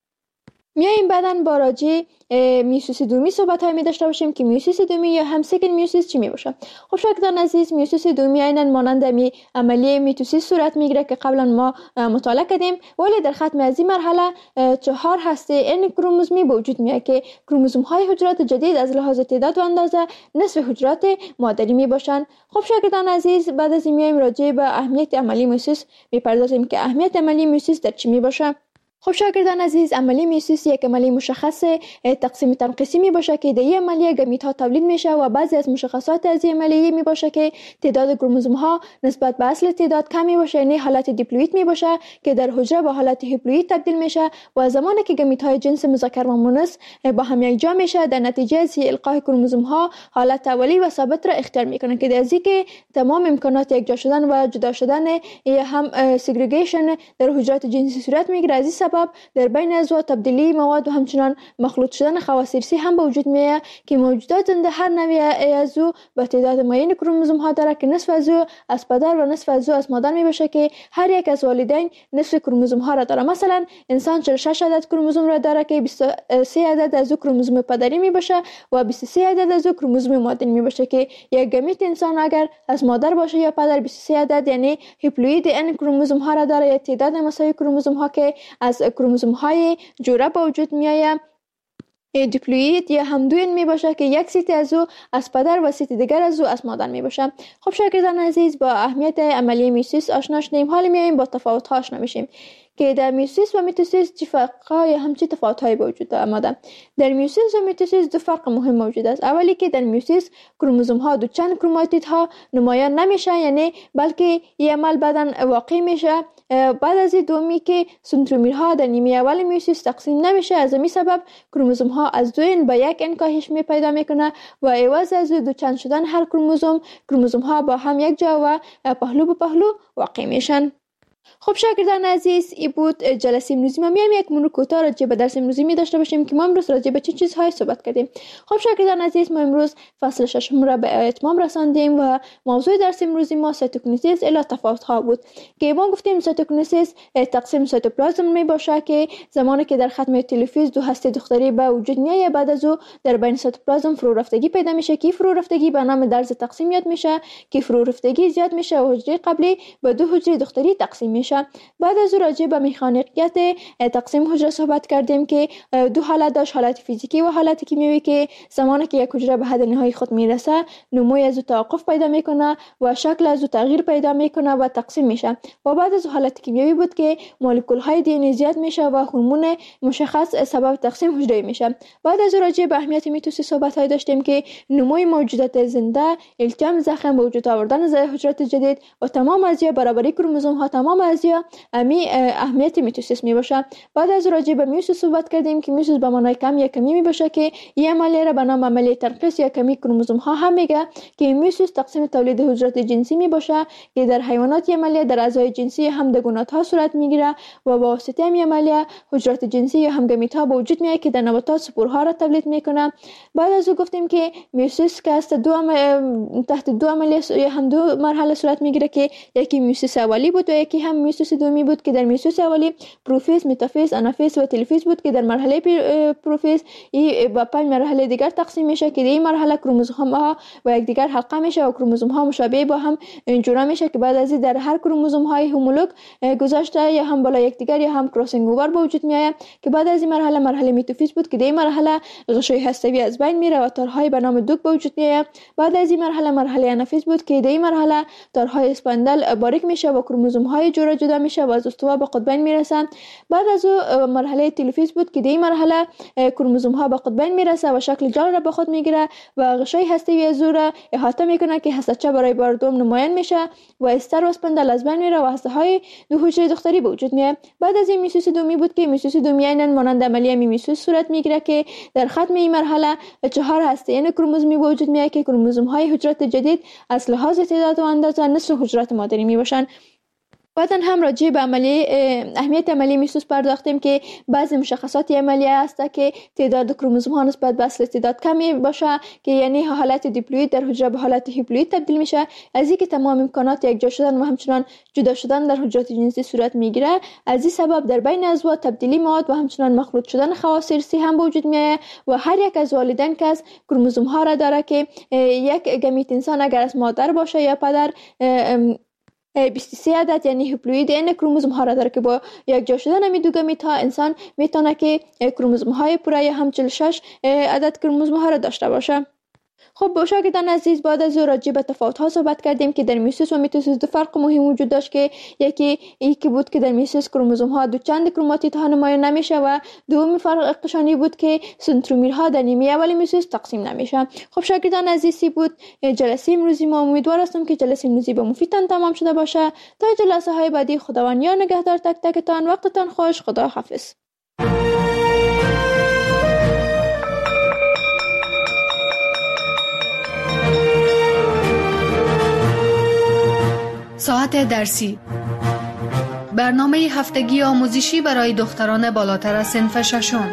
Speaker 21: میایم بعدن با راجع میوسیس دومی صحبت های می داشته باشیم که میوسیس دومی یا هم سکند میوسیس چی می باشه. خب شاگردان عزیز، میوسیس دومی عیناً مانند می عملیه میتوسیس صورت میگیره که قبلا ما مطالعه کردیم، ولی در ختم از این مرحله چهار هسته ان کروموزومی به وجود میاد که کروموزوم های حجرات جدید از لحاظ تعداد و اندازه نصف حجرات مادری می باشن. خب شاگردان عزیز، بعد از این میایم راجع به اهمیت عملی میوسیس میپردازیم که اهمیت عملی میوسیس در چی می باشه. خب شاگردان عزیز، عملیه میوسیس یک عملیه مشخص تقسیم تنقیصی می باشه که در این عملیه گمیت ها تولید میشه و بعضی از مشخصات از این عملیه می باشه که تعداد کروموزوم ها نسبت به اصل تعداد کمی باشه، یعنی حالت دیپلوئید می باشه که در حجره به حالت هیپلوئید تبدیل میشه و زمانی که گمیت های جنس مذکر و مؤنث با هم یکجا میشه، در نتیجه از القای کروموزوم ها حالت اولی و ثابت را اختیار میکنه که در ازی که تمام امکانات یکجا شدن و جدا شدن یا هم سگریگیشن در حجرات جنسی صورت میگیره. از این سبب در بین اعضا تبدیلی مواد و همچنان مخلوط شدن خواص ارثی هم به وجود میاد که موجودات زنده هر نوع اعضا به تعداد معین کروموزوم ها داره که نصف از او از پدر و نصف از او از مادر می باشه که هر یک از والدین نصف کروموزوم ها را داره. مثلا انسان چهل و شش عدد کروموزوم را داره که بیست و سه عدد از او کروموزوم پدری می باشه و بیست و سه عدد از او کروموزوم مادری می باشه که یک گمیت انسان اگر از مادر باشه یا پدر بیست و سه عدد یعنی هیپلوئید ان کروموزوم ها را داره یا تعداد مساوی کروموزوم ها که از کروموزوم های جوره به وجود می آید. دیپلوئید یا همدوین می باشه که یک سیت از او از پدر و سیت دیگر از او از مادر می باشه. خب شاگردان عزیز، با اهمیت عملیه میوسیس آشنا شدیم، حالا میایم با تفاوت ها آشنا میشیم که در میوسیس و میتوسیس چه فرق‌ها یا هم چه تفاوت‌هایی به وجود آمده. در میوسیس و میتوسیس دو فرق مهم موجود است. اولی که در میوسیس کروموزوم‌ها دو چند کروماتیدها نمایان نمیشه، یعنی بلکه این عمل بعداً واقع میشه. بعد از دومی که سنترومیرها در نیمه اول میوسیس تقسیم نمیشه، از همین سبب کروموزوم‌ها از دو ان به یک ان کاهش می پیدا میکنه و عوض از دو چند شدن هر کروموزوم، کروموزوم‌ها با هم یک جا و پهلو به پهلو واقع میشن. خب شاگردان عزیز، این بود جلسه امروزی ما. میایم یک مرور کوتاه راجع به درس امروزی می داشته باشیم که ما امروز راجع به چه چیزهایی صحبت کردیم. خب شاگردان عزیز، ما امروز فصل ششم را به اتمام رساندیم و موضوع درس امروزی ما سایتوکینیزیس الی تفاوت ها بود که ما گفتیم سایتوکینیزیس تقسیم سایتوپلازم می باشه که زمانی که در ختم تلوفیز دو هسته دختری به وجود میاد، بعد از او در بین سایتوپلازم فرو رفتگی پیدا میشه که فرو رفتگی به نام درز تقسیم یاد میشه که فرو رفتگی زیاد میشه و حجره قبلی به دو حجره دختری تقسیم میشه. بعد از او راجع به مکانیکیت تقسیم حجره صحبت کردیم که دو حالت داشت، حالت فیزیکی و حالت کیمیایی که زمانی که یک حجره به حد نهایی خود میرسه نموی از او توقف پیدا میکنه و شکل از او تغییر پیدا میکنه و تقسیم میشه. و بعد از حالت کیمیایی بود که مولکول های دی ان ای زیاد میشه و هورمون مشخص سبب تقسیم حجره میشه. بعد از او راجع به اهمیت میتوسیس صحبت های داشتیم که نموی موجودات زنده، التیام زخم، به وجود آوردن حجرات جدید و تمام ازیا برابری کروموزوم ها، تمام ازیا امی اهمیت میتوسیس می باشه. بعد از راجع به میوسیس صحبت کردیم که میوسیس به معنای کم یا کمی می باشه که این عملیه را به نام عملیه تنقیص یا کمی کروموزوم ها هم میگه که میوسیس تقسیم تولید حجرات جنسی می باشه که در حیوانات این عملیه در اعضای جنسی هم دگونات ها صورت میگیره و با واسطه این عملیه حجرات جنسی یا هم گمیت ها به وجود میاد که در نباتات سپورها را تولید میکنه. بعد از او گفتیم که میوسیس که است دو عمل... تحت دو عملیه یا هم دو مرحله صورت میگیره که یکی میوسیس اولی بود و یکی هم میوسیس دومی بود که در میوسیس اولی پروفیز، متافیز، آنافیز و تلفیز بود که در مرحله پروفیز ای با پنج مرحله دیگر تقسیم میشه که در این مرحله کروموزوم ها و یک دیگر حلقه میشه و کروموزوم ها مشابه با هم جورا میشه که بعد از این در هر کروموزوم های هومولوگ گذاشته یا هم بالا یکدیگر یا هم کراسینگ اوور به وجود میاد که بعد از این مرحله مرحله متافیز بود که در این مرحله غشای هسته‌ای از بین میره و تارهای به نام دوک به وجود میاد. بعد از این مرحله مرحله آنافیز بود که در این مرحله تارهای اسپاندل باریک میشه و کروموزوم های جورا جدا میشه و از استوا به قطبین میرسن. بعد از او مرحله تلفیز بود که در این مرحله کروموزوم ها به قطبین میرسه و شکل جال را به خود میگیره و غشای هسته‌ای از او را احاطه میکنه که هسته‌چه برای بار دوم نمایان میشه و استر و اسپاندل از بین میره و هسته های دو حجره دختری به وجود میاد. بعد از این میوسیس دومی بود که میوسیس دومی عیناً مانند عملیه میوسیس صورت میگیره که در ختم این مرحله چهار هسته یعنی کروموزومی به وجود میاد که کروموزوم های حجرات جدید از لحاظ تعداد و اندازه نصف حجرات مادری میباشن. بعدن هم راجع به عملیه اهمیت عملیه میوسیس پرداختیم که بعضی مشخصات عملیه است که تعداد کروموزوم ها نسبت به اصل تعداد کمی باشه که یعنی حالت دیپلوئید در حجره به حالت هیپلوئید تبدیل میشه. از اینکه تمام امکانات یکجا شدن و همچنان جدا شدن در حجرات جنسی صورت میگیره، از این سبب در بین اعضا تبدیلی مواد و همچنان مخلوط شدن خواص ارثی هم به وجود میاد و هر یک از والدین که از کروموزوم ها را داره که یک گمیت انسان اگر از مادر باشه یا پدر بیست و سه عدد یعنی هیپلوئید این کروموزوم ها را داره که با یک جا شدن امی دو گمیت ها انسان میتونه که کروموزوم های پوره یا هم چهل و شش عدد کروموزوم ها را داشته باشه. خب شاگردان عزیز، بعد از راجع به تفاوت‌ها صحبت کردیم که در میوسیس و میتوسیس دو فرق مهم وجود داشت که یکی یکی بود که در میوسیس کروموزوم‌ها دو چند کروماتیدها نمایان نمیشه و دومی فرق قشانی بود که سنترومرها در نیمه اول میوسیس تقسیم نمیشه. خب شاگردان عزیزی بود جلسه امروزی ما. امیدوار هستم که جلسه امروزی به مفیدتان تمام شده باشه. تا جلسه های بعدی خداوند یا نگهدار تک تکتان. وقتتان خوش. خدا حافظ.
Speaker 20: ساعت درسی، برنامه هفتگی آموزشی برای دختران بالاتر از صنف ششم.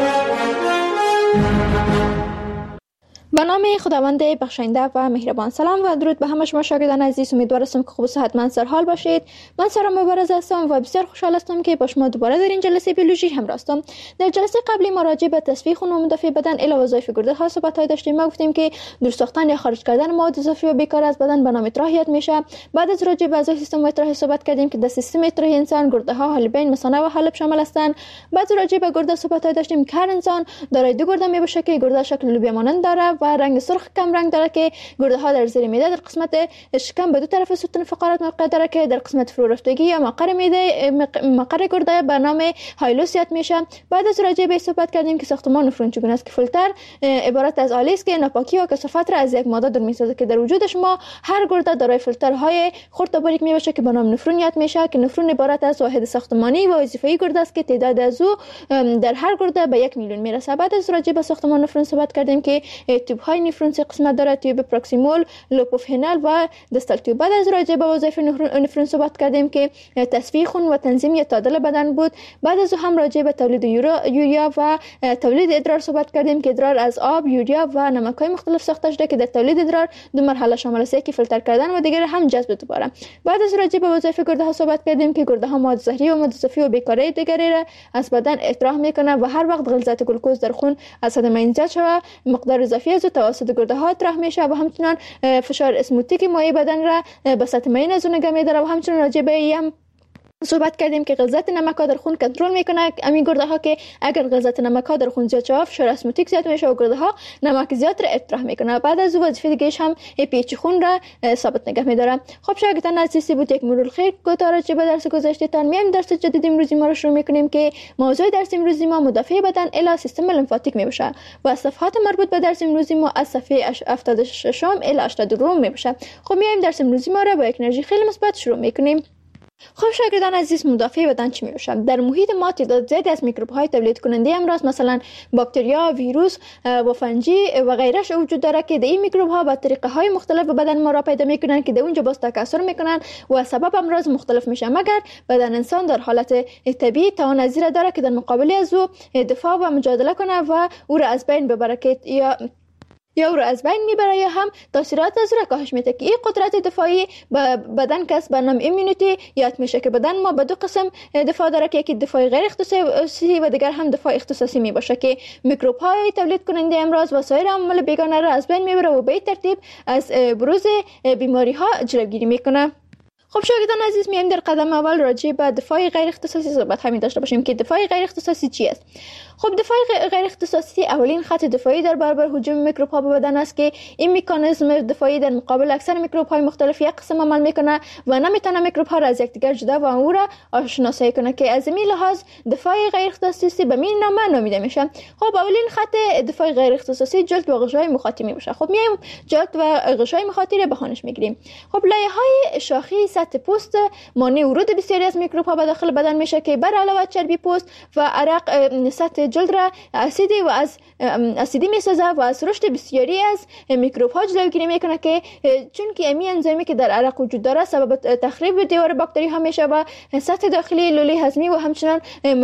Speaker 21: به نام خداوند بخشنده و مهربان. سلام و درود به همه شما شاگردان عزیز. امیدوار هستم که خوب و صحتمند سر حال باشید. من سارا مبارز هستم و بسیار خوشحال هستم که با شما دوباره در این جلسه بیولوژی همراه هستم. در جلسه قبلی ما راجع به تصفیه خون و مدافع بدن الی وظایف گرده ها صحبت داشتیم. ما گفتیم که درست ساختن یا خارج کردن مواد اضافی و بیکار از بدن به نام اطراحیت میشه. بعد از راجع به اعضای سیستم اطراحی صحبت کردیم که در سیستم اطراحی انسان گرده ها، حالبین، مثانه و حلب شامل هستند. بعد راجع به گرده صحبت داشتیم که هر انسان دارای دو گرده میباشه که گرده شکل لوبیا مانند داره و رنگ سرخ کم رنگ داره که گرده ها در زیر معده در قسمت شکم به دو طرف ستون فقرات موقع داره که در قسمت فرو رفتگی یا مقر معده مقر گرده به نام هایلوس یاد میشه. بعد از راجع به صحبت کردیم که ساختمان نفرون چگونه است که فیلتر عبارت از آله است که ناپاکی و کثافت را از یک ماده دور میسازه که در وجود شما هر گرده دارای فیلترهای خرد و باریک میباشه که به نام نفرون یاد میشه که نفرون عبارت از واحد ساختمانی و وظیفه‌ای گرده است که تعداد از او در هر گرده به یک میلیون میرسه. بعد از راجع به ساختمان نفرون صحبت کردیم که تیوب های نفرون سه قسمت داره: تیوب پروکسیمال، لوپوفینال و دستال تیوب. بعد از راجع به وظایف نفرون صحبت کردیم که تصفیه خون و تنظیم یا تعادل بدن بود. بعد از هم راجع به تولید یوریا و تولید ادرار صحبت کردیم که ادرار از آب، یوریا و نمک‌های مختلف ساخته شده که در تولید ادرار دو مرحله شامل است: یکی فیلتر کردن و دیگر هم جذب دوباره. بعد از راجع به وظایف گرده ها صحبت کردیم که گرده ها مواد زهری و مواد اضافی و بیکاره دیگری را از بدن اطراح میکنه و هر وقت غلظت گلوکوز در خون از حد معین زیاد شود مقدار اضافی از توسط گرده ها اطراح میشه و همچنین فشار اسموتیک مایع بدن را به سطح معین از اون نگه میداره و همچنین راجع به هم صحبت کردیم که غلظت نمک ها در خون کنترل میکنه همین گرده ها که اگر غلظت نمک ها در خون زیاد شود فشار اسموتیک زیاد میشه و گرده ها نمک زیاد را اطراح میکنه. بعد از وظیفه دیگه‌اش هم پیچ خون را ثابت نگه میداره. خب شاگردان عزیزی بود یک مرور خیر کوتاه راجع به درس گذشته تان میایم درس جدید امروزی ما رو شروع میکنیم که موضوع درس امروزی ما مدافع بدن الی سیستم لمفاتیک میباشه و صفحات مربوط به درس امروزی ما از صفحه هفتاد و شش الی هشتاد و دو میباشه. خب میایم درس امروزی ما رو با یک انرژی خیلی مثبت شروع میکنیم. خب شاگردان عزیز، مدافع بدن چی میشه؟ در محیط ما تعداد زیادی از میکروب های تولید کننده امراض مثلا باکتریا، ویروس و فنجی و غیرش وجود داره که این میکروب ها به طریقه های مختلف به بدن ما را پیدا میکنن که در اونجا باز تکثر میکنن و سبب امراض مختلف میشه، مگر بدن انسان در حالت طبیعی توان ازیره داره که در مقابل از او دفاع و مجادله کنه و او را از بین ببره که یا یا او را از بین میبره یا هم تاثیرات از را کاهش میده که این قدرت دفاعی به بدن کسب به نام ایمونیتی یاد میشه که بدن ما به دو قسم دفاع داره که یکی دفاع غیر اختصاصی و دیگر هم دفاع اختصاصی میباشه که میکروب های تولید کننده امراض و سایر عوامل بیگانه را از بین میبره و به ترتیب از بروز بیماری ها جلوگیری میکنه. خب شاگردان عزیز، میایم در قدم اول راجع به دفاع غیر اختصاصی صحبت همین داشته باشیم که دفاع غیر اختصاصی چی است. خب دفاع غیر اختصاصی اولین خط دفاعی در برابر هجوم میکروب ها به بدن است که این مکانیزم دفاعی در مقابل اکثر میکروب های مختلف یک قسم عمل میکنه و نمیتونه میکروب ها را از یکدیگر جدا و او را آشناسایی کنه که از این لحاظ دفاع غیر اختصاصی به این نام نامیده میشه. خب اولین خط دفاع غیر اختصاصی جلد و غشای مخاطی میشه. خب میایم جلد و غشای مخاطی را بهانش میگیریم. خب لایه های شاخی سطح پوست مانع ورود بسیاری از میکروب ها به داخل بدن میشه که بر علاوه چربی پوست و عرق سطح جلد را اسیدی و از اسیدی میسازه و از رشد بسیاری از میکروب ها جلوگیری میکنه که چون که امی انزیمی که در عرق وجود داره سبب تخریب دیوار باکتری ها میشه و سطح داخلی لوله هضمی و همچنین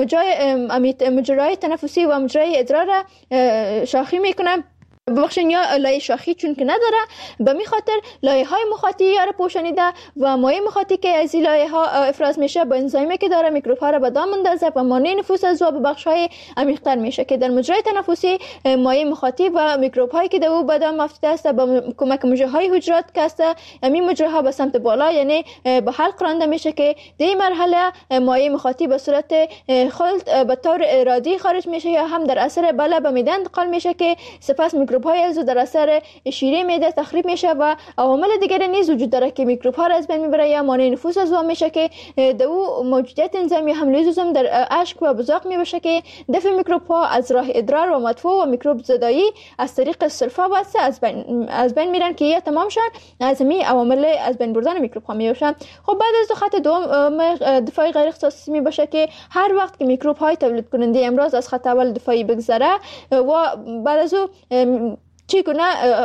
Speaker 21: مجرای تنفسی و مجرای ادرار را شاخی میکنه. ببخشید یا لایه شاخی چون که نداره به می خاطر لایه های مخاطی یا را پوشانیده و مایع مخاطی که از این لایه ها افراز میشه با انزیمی که داره میکروب ها را به دام اندازه و مانع نفوذ از او به بخش های عمیق‌تر میشه که در مجرای تنفسی مایع مخاطی و میکروب هایی که در او به دام افتاده است با کمک مجره های حجرات که است همین مجره ها به سمت بالا یعنی به حلق رانده میشه که در این مرحله مایع مخاطی به صورت خلط به طور ارادی خارج میشه یا هم در اثر بالا به معده انتقال میشه که سپس میکروب میکروب های عضو در اثر شیره معده تخریب میشه و عوامل دیگری نیز وجود داره که میکروب ها را از بین میبره یا مانع نفوذ از آن میشه که دو موجودیت انزیمی حمله لیزوزم در اشک و بزاق میبشه که دفع میکروب ها از راه ادرار و مدفوع و میکروب زدایی از طریق سلفا واسه از بین از بین میرن که یا تمام شن از می عوامل از بین بردن میکروب ها میباشن. خب بعد از خط دوم دفاعی غیر اختصاصی میباشه که هر وقت که میکروب های تولید کننده امراض از خط اول دفاعی بگذره و بعد از او چی کنه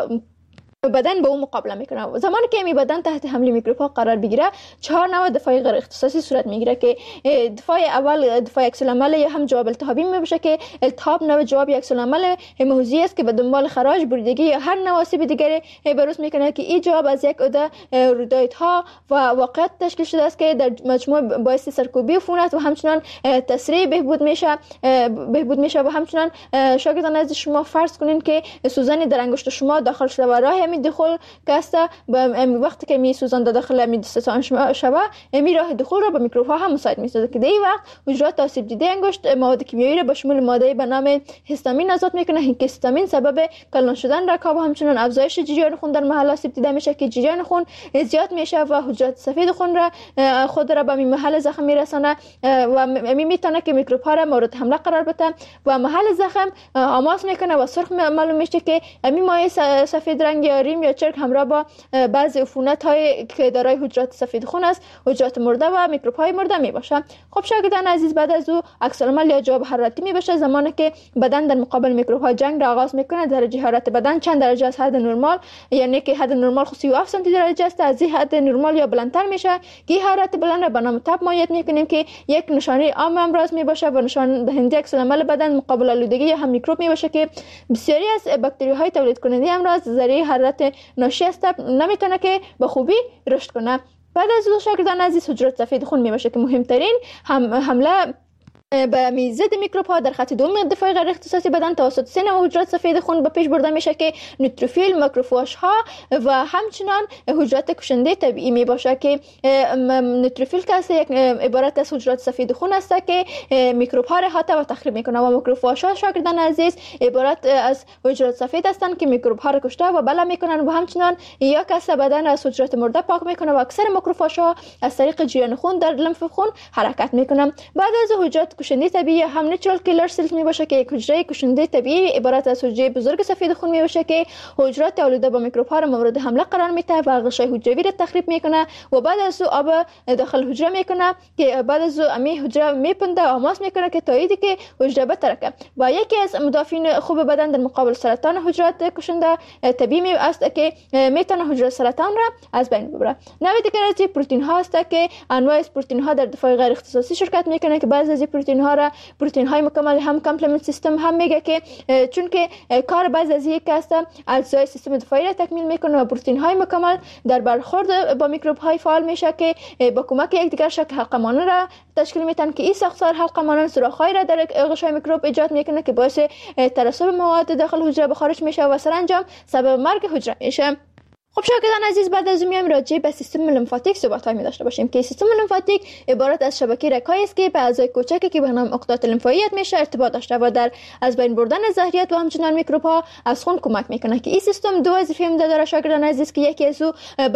Speaker 21: بدن به اون مقابله میکنه. زمانی که می بدن تحت حمله میکروب ها قرار بگیره چهار نوع دفاعی غیر اختصاصی صورت میگیره که دفاع اول دفاع عکس العمل یا هم جواب التهابی میباشه که التهاب نوع جواب عکس العمل هموزی است که به دنبال خراش، بریدگی یا هر نوع آسیب دیگری بروز میکنه که این جواب از یک عده رودایت‌ها و واقعیت تشکیل شده است که در مجموع باعث سرکوبی عفونت و همچنان تسریع بهبود میشه بهبود میشه و همچنان شاگردان از شما فرض کنین که سوزن در انگشت شما داخل شده و راه می دخول کاستا وقتی که می سوزان داخل می دستان شبا می راه دخول را به میکروب ها هم مساعد می سازد که در این وقت حجرات آسیب دیده انگشت مواد کیمیایی را به شمول ماده به نام هیستامین آزاد میکنه که هیستامین سبب کلان شدن رکاب و همچنان افزایش جریان خون در محل آسیب دیده میشه که جریان خون زیاد میشه و حجرات سفید خون را خود را به محل زخم میرسانه و می میتونه که میکروب ها را مورد حمله قرار بده و محل زخم آماس میکنه و سرخ معلوم میشه که می مایع سفید رنگ یا ریم یا چرک همراه با بعضی عفونت های که دارای حجرات سفید خون است، حجرات مرده و میکروب های مرده می باشه. خب شاگردان عزیز بعد از او عکس العمل یا جواب حرارتی می باشه زمانی که بدن در مقابل میکروب ها جنگ را آغاز میکنه. درجه حرارت بدن چند درجه از حد نرمال، یعنی که حد نرمال خود سی و هفت سانتی درجه است، از این حد نرمال یا بلندتر میشه که حرارت بلند را به نام تب مایعات میکنیم که یک نشانه عام امراض می باشه و نشان دهنده عکس العمل بدن مقابل آلودگی یا هم میکروب می باشه که بسیاری از باکتری های تولید کننده امراض ذریعه حرارت ناشی از تب نمیتونه که به خوبی رشد کنه. بعد از اون شاگردان عزیز حجرات سفید خون می باشه که مهمترین هم حمله به میزد میکروب ها در خط دوم دفاع غیر اختصاصی بدن توسط سه نوع حجرات سفید خون به پیش برده میشه که نوتروفیل، ماکروفاژ ها و همچنان حجرات کشنده طبیعی می باشه که نوتروفیل که یک عبارت از حجرات سفید خون است که میکروب ها را احاطه و تخریب میکنه و ماکروفاژ ها شاگردان عزیز عبارت از حجرات سفید هستند که میکروب ها را کشته و بلا میکنن و همچنان یک کس بدن از حجرات مرده پاک میکنه و اکثر ماکروفاژ ها از طریق جریان خون در لمف خون حرکت میکنن. بعد از حجرات کشنده طبیعی هم نیچرال کیلر سلز می باشه که یک حجره کشنده طبیعی عبارت از حجره بزرگ سفید خون می باشه که حجرات آلوده با میکروب ها را مورد حمله قرار میده و غشای حجروی را تخریب میکنه و بعد از او آب داخل حجره میکنه که بعد از او امی حجره میپنده و آماس میکنه که تاییدی که حجره بترکه و یکی از مدافعین خوب بدن در مقابل سرطان حجرات کشنده طبیعی می است که میتونه حجره سرطان را از بین ببره. نوع دیگر از پروتئین ها است که انواع از پروتئین ها در دفاع غیر اختصاصی شرکت میکنه که بعضی از پروتئین ها را پروتئین های مکمل هم کامپلمنت سیستم هم میگه که چون که کار بعضی از یک است اجزای سیستم دفاعی را تکمیل میکنه و پروتئین های مکمل در برخورد با میکروب های فعال میشه که با کمک یکدیگر شکل حلقه مانند را تشکیل میدن که این ساختار حلقه مانند سوراخ های را در غشای میکروب ایجاد میکنه که باعث ترسب مواد داخل حجره به خارج میشه و سرانجام سبب مرگ حجره میشه. خب شاگردان عزیز بعد از میام راجع به سیستم لمفاتیک صحبت های می داشته باشیم که سیستم لمفاتیک عبارت از شبکه رگ‌هایی است که به اعضای کوچکی که به نام عقدات لمفاویت میشه ارتباط داشته و در از بین بردن زهریات و همچنان میکروب ها از خون کمک میکنه که این سیستم دو وظیفه مهم داره شاگردان عزیز که یکی از او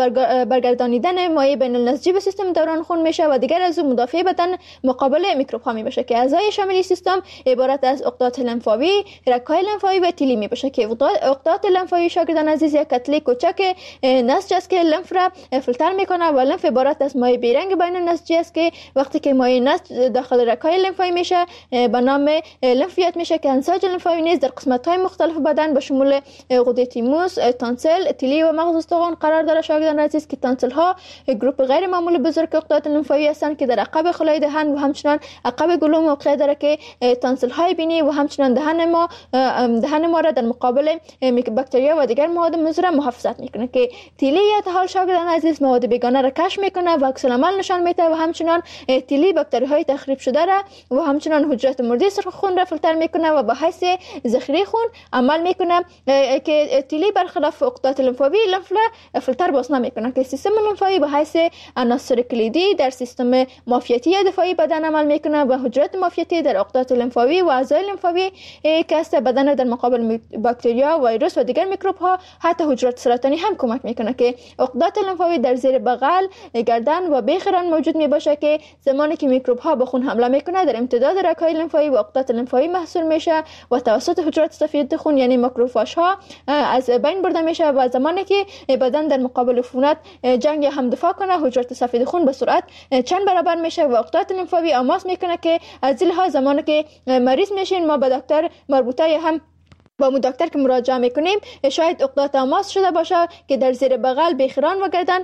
Speaker 21: برگردانیدن مایع بین النسجی به سیستم دوران خون میشه و دیگر از او مدافع بدن مقابل میکروب ها می باشه که اعضای شامل سیستم عبارت از عقدات لمفاوی، رگ‌های لمفاوی و تیلی می باشه که عقدات لمفاوی شاگردان عزیز یک کتله کوچک نسج است که لمف را فیلتر میکنه و لمف عبارت از مایع بیرنگ بین النسجی است که وقتی که مایع نسج داخل رگ‌های لمفاوی میشه به نام لمفیات میشه که انساج لمفاوی نیز در قسمت‌های مختلف بدن به شمول غده تیموس، تانسل، تیلی و مغز استخوان قرار داره شاگردان عزیز که تانسل ها گروپ غیر معمولی بزرگ عقدات لمفاوی هستند که در عقب خلای دهن و همچنان عقب گلو موقع داره که تانسل های بینی و همچنان دهن ما دهن ما را در مقابل باکتریا و دیگر مواد مضر محافظت میکنه که تیلی یا حال شاگردان عزیز مواد بیگانه را کشف میکنه و عکس العمل نشان میده و همچنان تیلی باکتری های تخریب شده را و همچنان حجرات مرده سرخ خون را فیلتر میکنه و با حیث ذخیره خون عمل میکنه که تیلی برخلاف عقدات لمفاوی لمف را فیلتر باز نمیکنه که سیستم لمفاوی با حیث عناصر کلیدی در سیستم معافیتی دفاعی بدن عمل میکنه و حجرات معافیتی در عقدات لمفاوی و اعضای لمفاوی که است بدن در مقابل باکتریا، ویروس و دیگر میکروب ها حتی حجرات سرطانی هم کمک میکنه که عقدات لمفاوی در زیر بغل، گردن و بیخران موجود می باشه که زمانی که میکروب ها به خون حمله میکنه در امتداد رگ‌های لمفاوی و عقدات لمفاوی محصول میشه و توسط حجرات سفید خون یعنی ماکروفاژ ها از بین برده میشه و زمانی که بدن در مقابل عفونت جنگ یا هم دفاع کنه حجرات سفید خون به سرعت چند برابر میشه و عقدات لمفاوی آماس میکنه که از این لحاظ زمانی که مریض میشین ما به دکتر مربوطه هم با مو دکتر که مراجعه میکنیم شاید عقدات آماس شده باشه که در زیر بغل، بیخران و گردن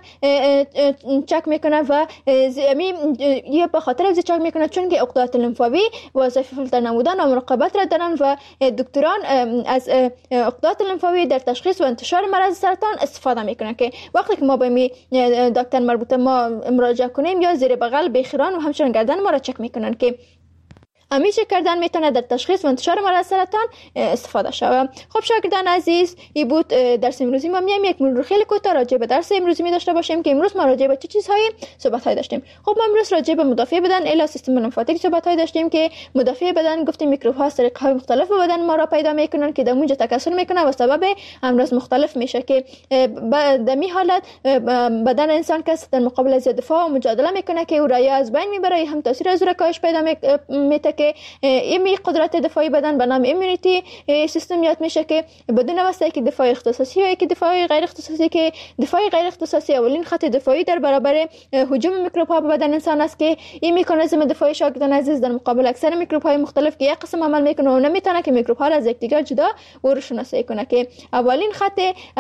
Speaker 21: چک میکنه و زمین یا به خاطر از چک میکنه چون که عقدات لمفاوی وظیفه فیلتر نمودن و مراقبت را دارن و دکتران از عقدات لمفاوی در تشخیص و انتشار مرض سرطان استفاده میکنه که وقتی که ما به می دکتر مربوطه ما مراجعه کنیم یا زیر بغل، بیخران و همچنین گردن ما را چک میکنن که همیشه کردن میتونه در تشخیص و انتشار مرض سرطان استفاده شود. خب شاگردان عزیز، این بود درس امروزی ما. میایم یک مرور خیلی کوتاه راجع به درس امروزی می داشته باشیم که امروز ما راجع به چه چیزهایی صحبت های داشتیم. خب ما امروز راجع به مدافع بدن الی سیستم لمفاتیک صحبت های داشتیم که مدافع بدن گفتیم میکروب ها طریق های مختلف به بدن ما را پیدا میکنن که در اونجا تکثر میکنه و سبب امراض مختلف میشه که در می حالت بدن انسان کس در مقابل از دفاع و مجادله میکنه که او را یا از بین میبره هم تاثیر از کاهش پیدا میته که این قدرت دفاعی بدن به نام ایمونیتی سیستم یاد میشه که بدون واسطه که دفاع اختصاصی یا که دفاع غیر اختصاصی که دفاع غیر اختصاصی اولین خط دفاعی در برابر هجوم میکروب ها به بدن انسان است که این مکانیزم دفاعی شاگردان عزیز در مقابل اکثر میکروب های مختلف که یک قسم عمل میکنه و نمیتونه که میکروب ها را از یکدیگر جدا و رو شناسایی کنه که اولین خط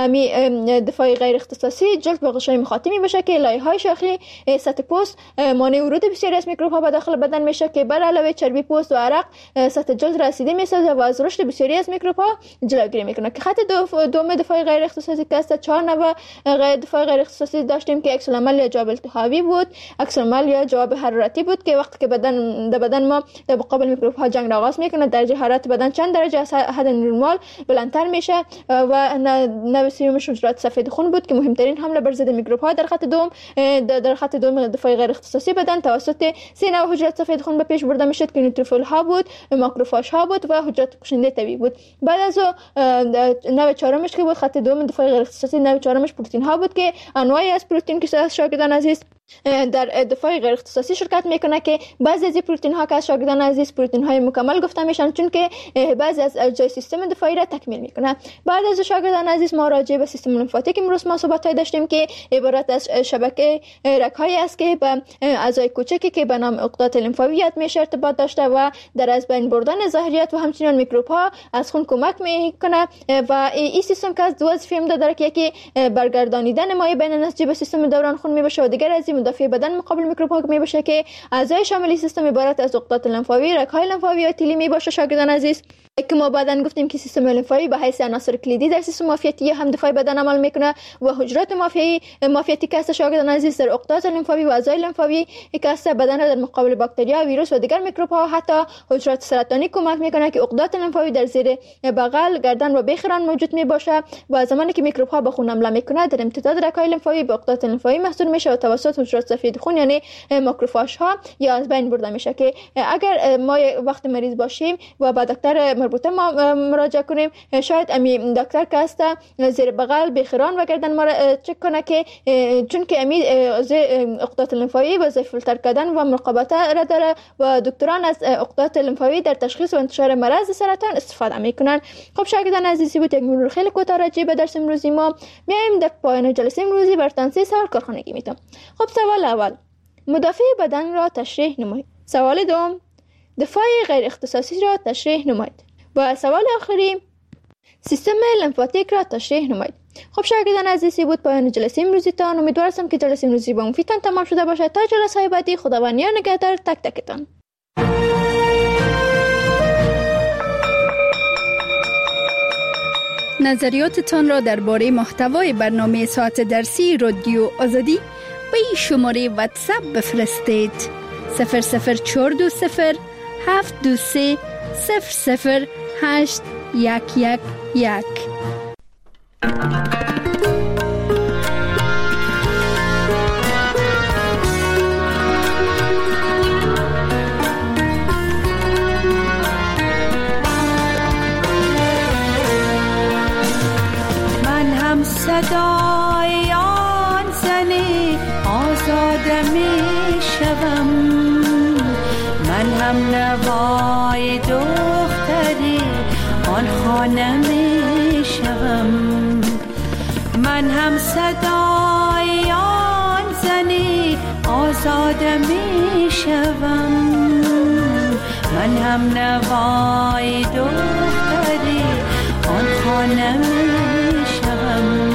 Speaker 21: امی دفاعی غیر اختصاصی جلد به غشای مخاطی باشه که لایه های شاخی سطح پوست مانع ورود بسیاری از میکروب ها به داخل بدن میشه که بر علاوه چربی پوست و عرق سطح جلد رسیده میسازه و از رشد بسیاری از میکروب ها جلوگیری میکنه که خط دو دوم دفاع غیر اختصاصی که است چهار نوع غیر دفاع غیر اختصاصی داشتیم که عکس العمل یا جواب التهابی بود، عکس العمل یا جواب حرارتی بود که وقتی که بدن در بدن ما در مقابل میکروب ها جنگ آغاز میکنه درجه حرارت بدن چند درجه از حد نرمال بلندتر میشه و نوع سومش حجرات سفید خون بود که مهمترین حمله بر ضد میکروب ها در خط دوم در خط دوم دفاع غیر اختصاصی بدن توسط سه نوع حجرات سفید خون به پیش برده میشد که نوتروفیل ها بود، ماکروفاژ ها بود و حجرات کشنده طبیعی بود. بعد از نوع چهارمش که بود خط دوم دفاع غیر اختصاصی نوع چهارمش پروتئین ها بود که انواعی از پروتئین که شاگردان عزیز در دفاع غیر اختصاصی شرکت میکنه که بعضی از پروتئین ها که از شاگردان عزیز پروتئین های مکمل گفته میشن چون که بعضی از اجزای سیستم دفاعی را تکمیل میکنه. بعد از شاگردان عزیز ما راجع به سیستم لمفاتیک امروز ما صحبت داشتیم که عبارت از شبکه رگ‌هایی است که به اعضای کوچکی که به نام عقدات لمفاوی میشه ارتباط داشته و در از بین بردن زهریات و همچنین میکروب ها از خون کمک میکنه و این سیستم که از دو وظیفه داره که یکی برگردانیدن مایع بین نسجی به سیستم دوران خون میباشه و دیگر از مدافع بدن مقابل میکروب ها میباشه که اعضای شامل سیستم عبارت از عقدات لمفاوی، رگ‌های لمفاوی و تیلی میباشه. شاگردان عزیز که ما بعدن گفتیم که سیستم لمفاوی به حیث عناصر کلیدی در سیستم معافیتی هم دفاع بدن عمل میکنه و حجرات معافی معافیتی که است شاگردان عزیز در عقدات لمفاوی و اعضای لمفاوی که است بدن را در مقابل باکتریا، ویروس و دیگر میکروب ها حتی حجرات سرطانی کمک میکنه که عقدات لمفاوی در زیر بغل، گردن و بیخران موجود میباشه و زمانی که میکروب ها به خون حمله میکنه در امتداد رگ‌های لمفاوی به عقدات لمفاوی محصول میشه و توسط حجرات سفید خون یعنی ماکروفاژ ها یا از بین برده میشه که اگر ما وقت مریض باشیم و با دکتر مربوطه ما مراجعه کنیم شاید امی دکتر که است زیر بغل، بیخران و گردن ما را چک کنه که چون که امی عقدات لمفاوی وظیفه فیلتر کردن و مراقبت را داره و دکتران از عقدات لمفاوی در تشخیص و انتشار مرض سرطان استفاده میکنن. خب شاگردان عزیزی بود یک مرور خیلی کوتاه راجع به درس امروزی ما. میایم در پایان جلسه امروزی براتون سه سوال کارخانگی میتونم. خب سوال اول، مدافع بدن را تشریح نمایید. سوال دوم، دفاع غیر اختصاصی را تشریح نمایید. و سوال آخری، سیستم لمفاتیک را تشریح نمایید. خب شاگردان عزیزی بود پایان جلسه امروزی تان. امیدوارم که جلسه امروزی با مفیدتان تمام شده باشه. تا جلسه های بعدی خداوند نگهدار تک تکتان.
Speaker 1: نظریاتتان را درباره محتوای برنامه ساعت درسی رادیو آزادی به این شماره واتساپ بفرستید: صفر صفر چهار دو صفر هفت دو سه صفر صفر هشت یک یک یک.
Speaker 22: صدای آن زن آزاده می شوم، من هم نوای دختری آن خانه می شوم، من هم صدای آن زن آزاده می شوم، من هم نوای دختری آن خانه می شوم.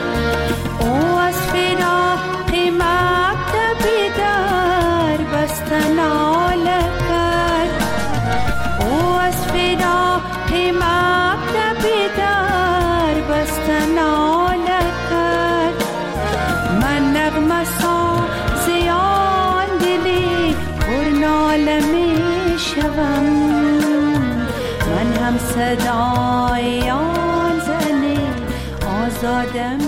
Speaker 22: ناله کرد او از فدا پیماب بیدار بست ناله کرد، من نغمه سازیان دلی پر ناله می شوم، من هم صدای آن زن آزاده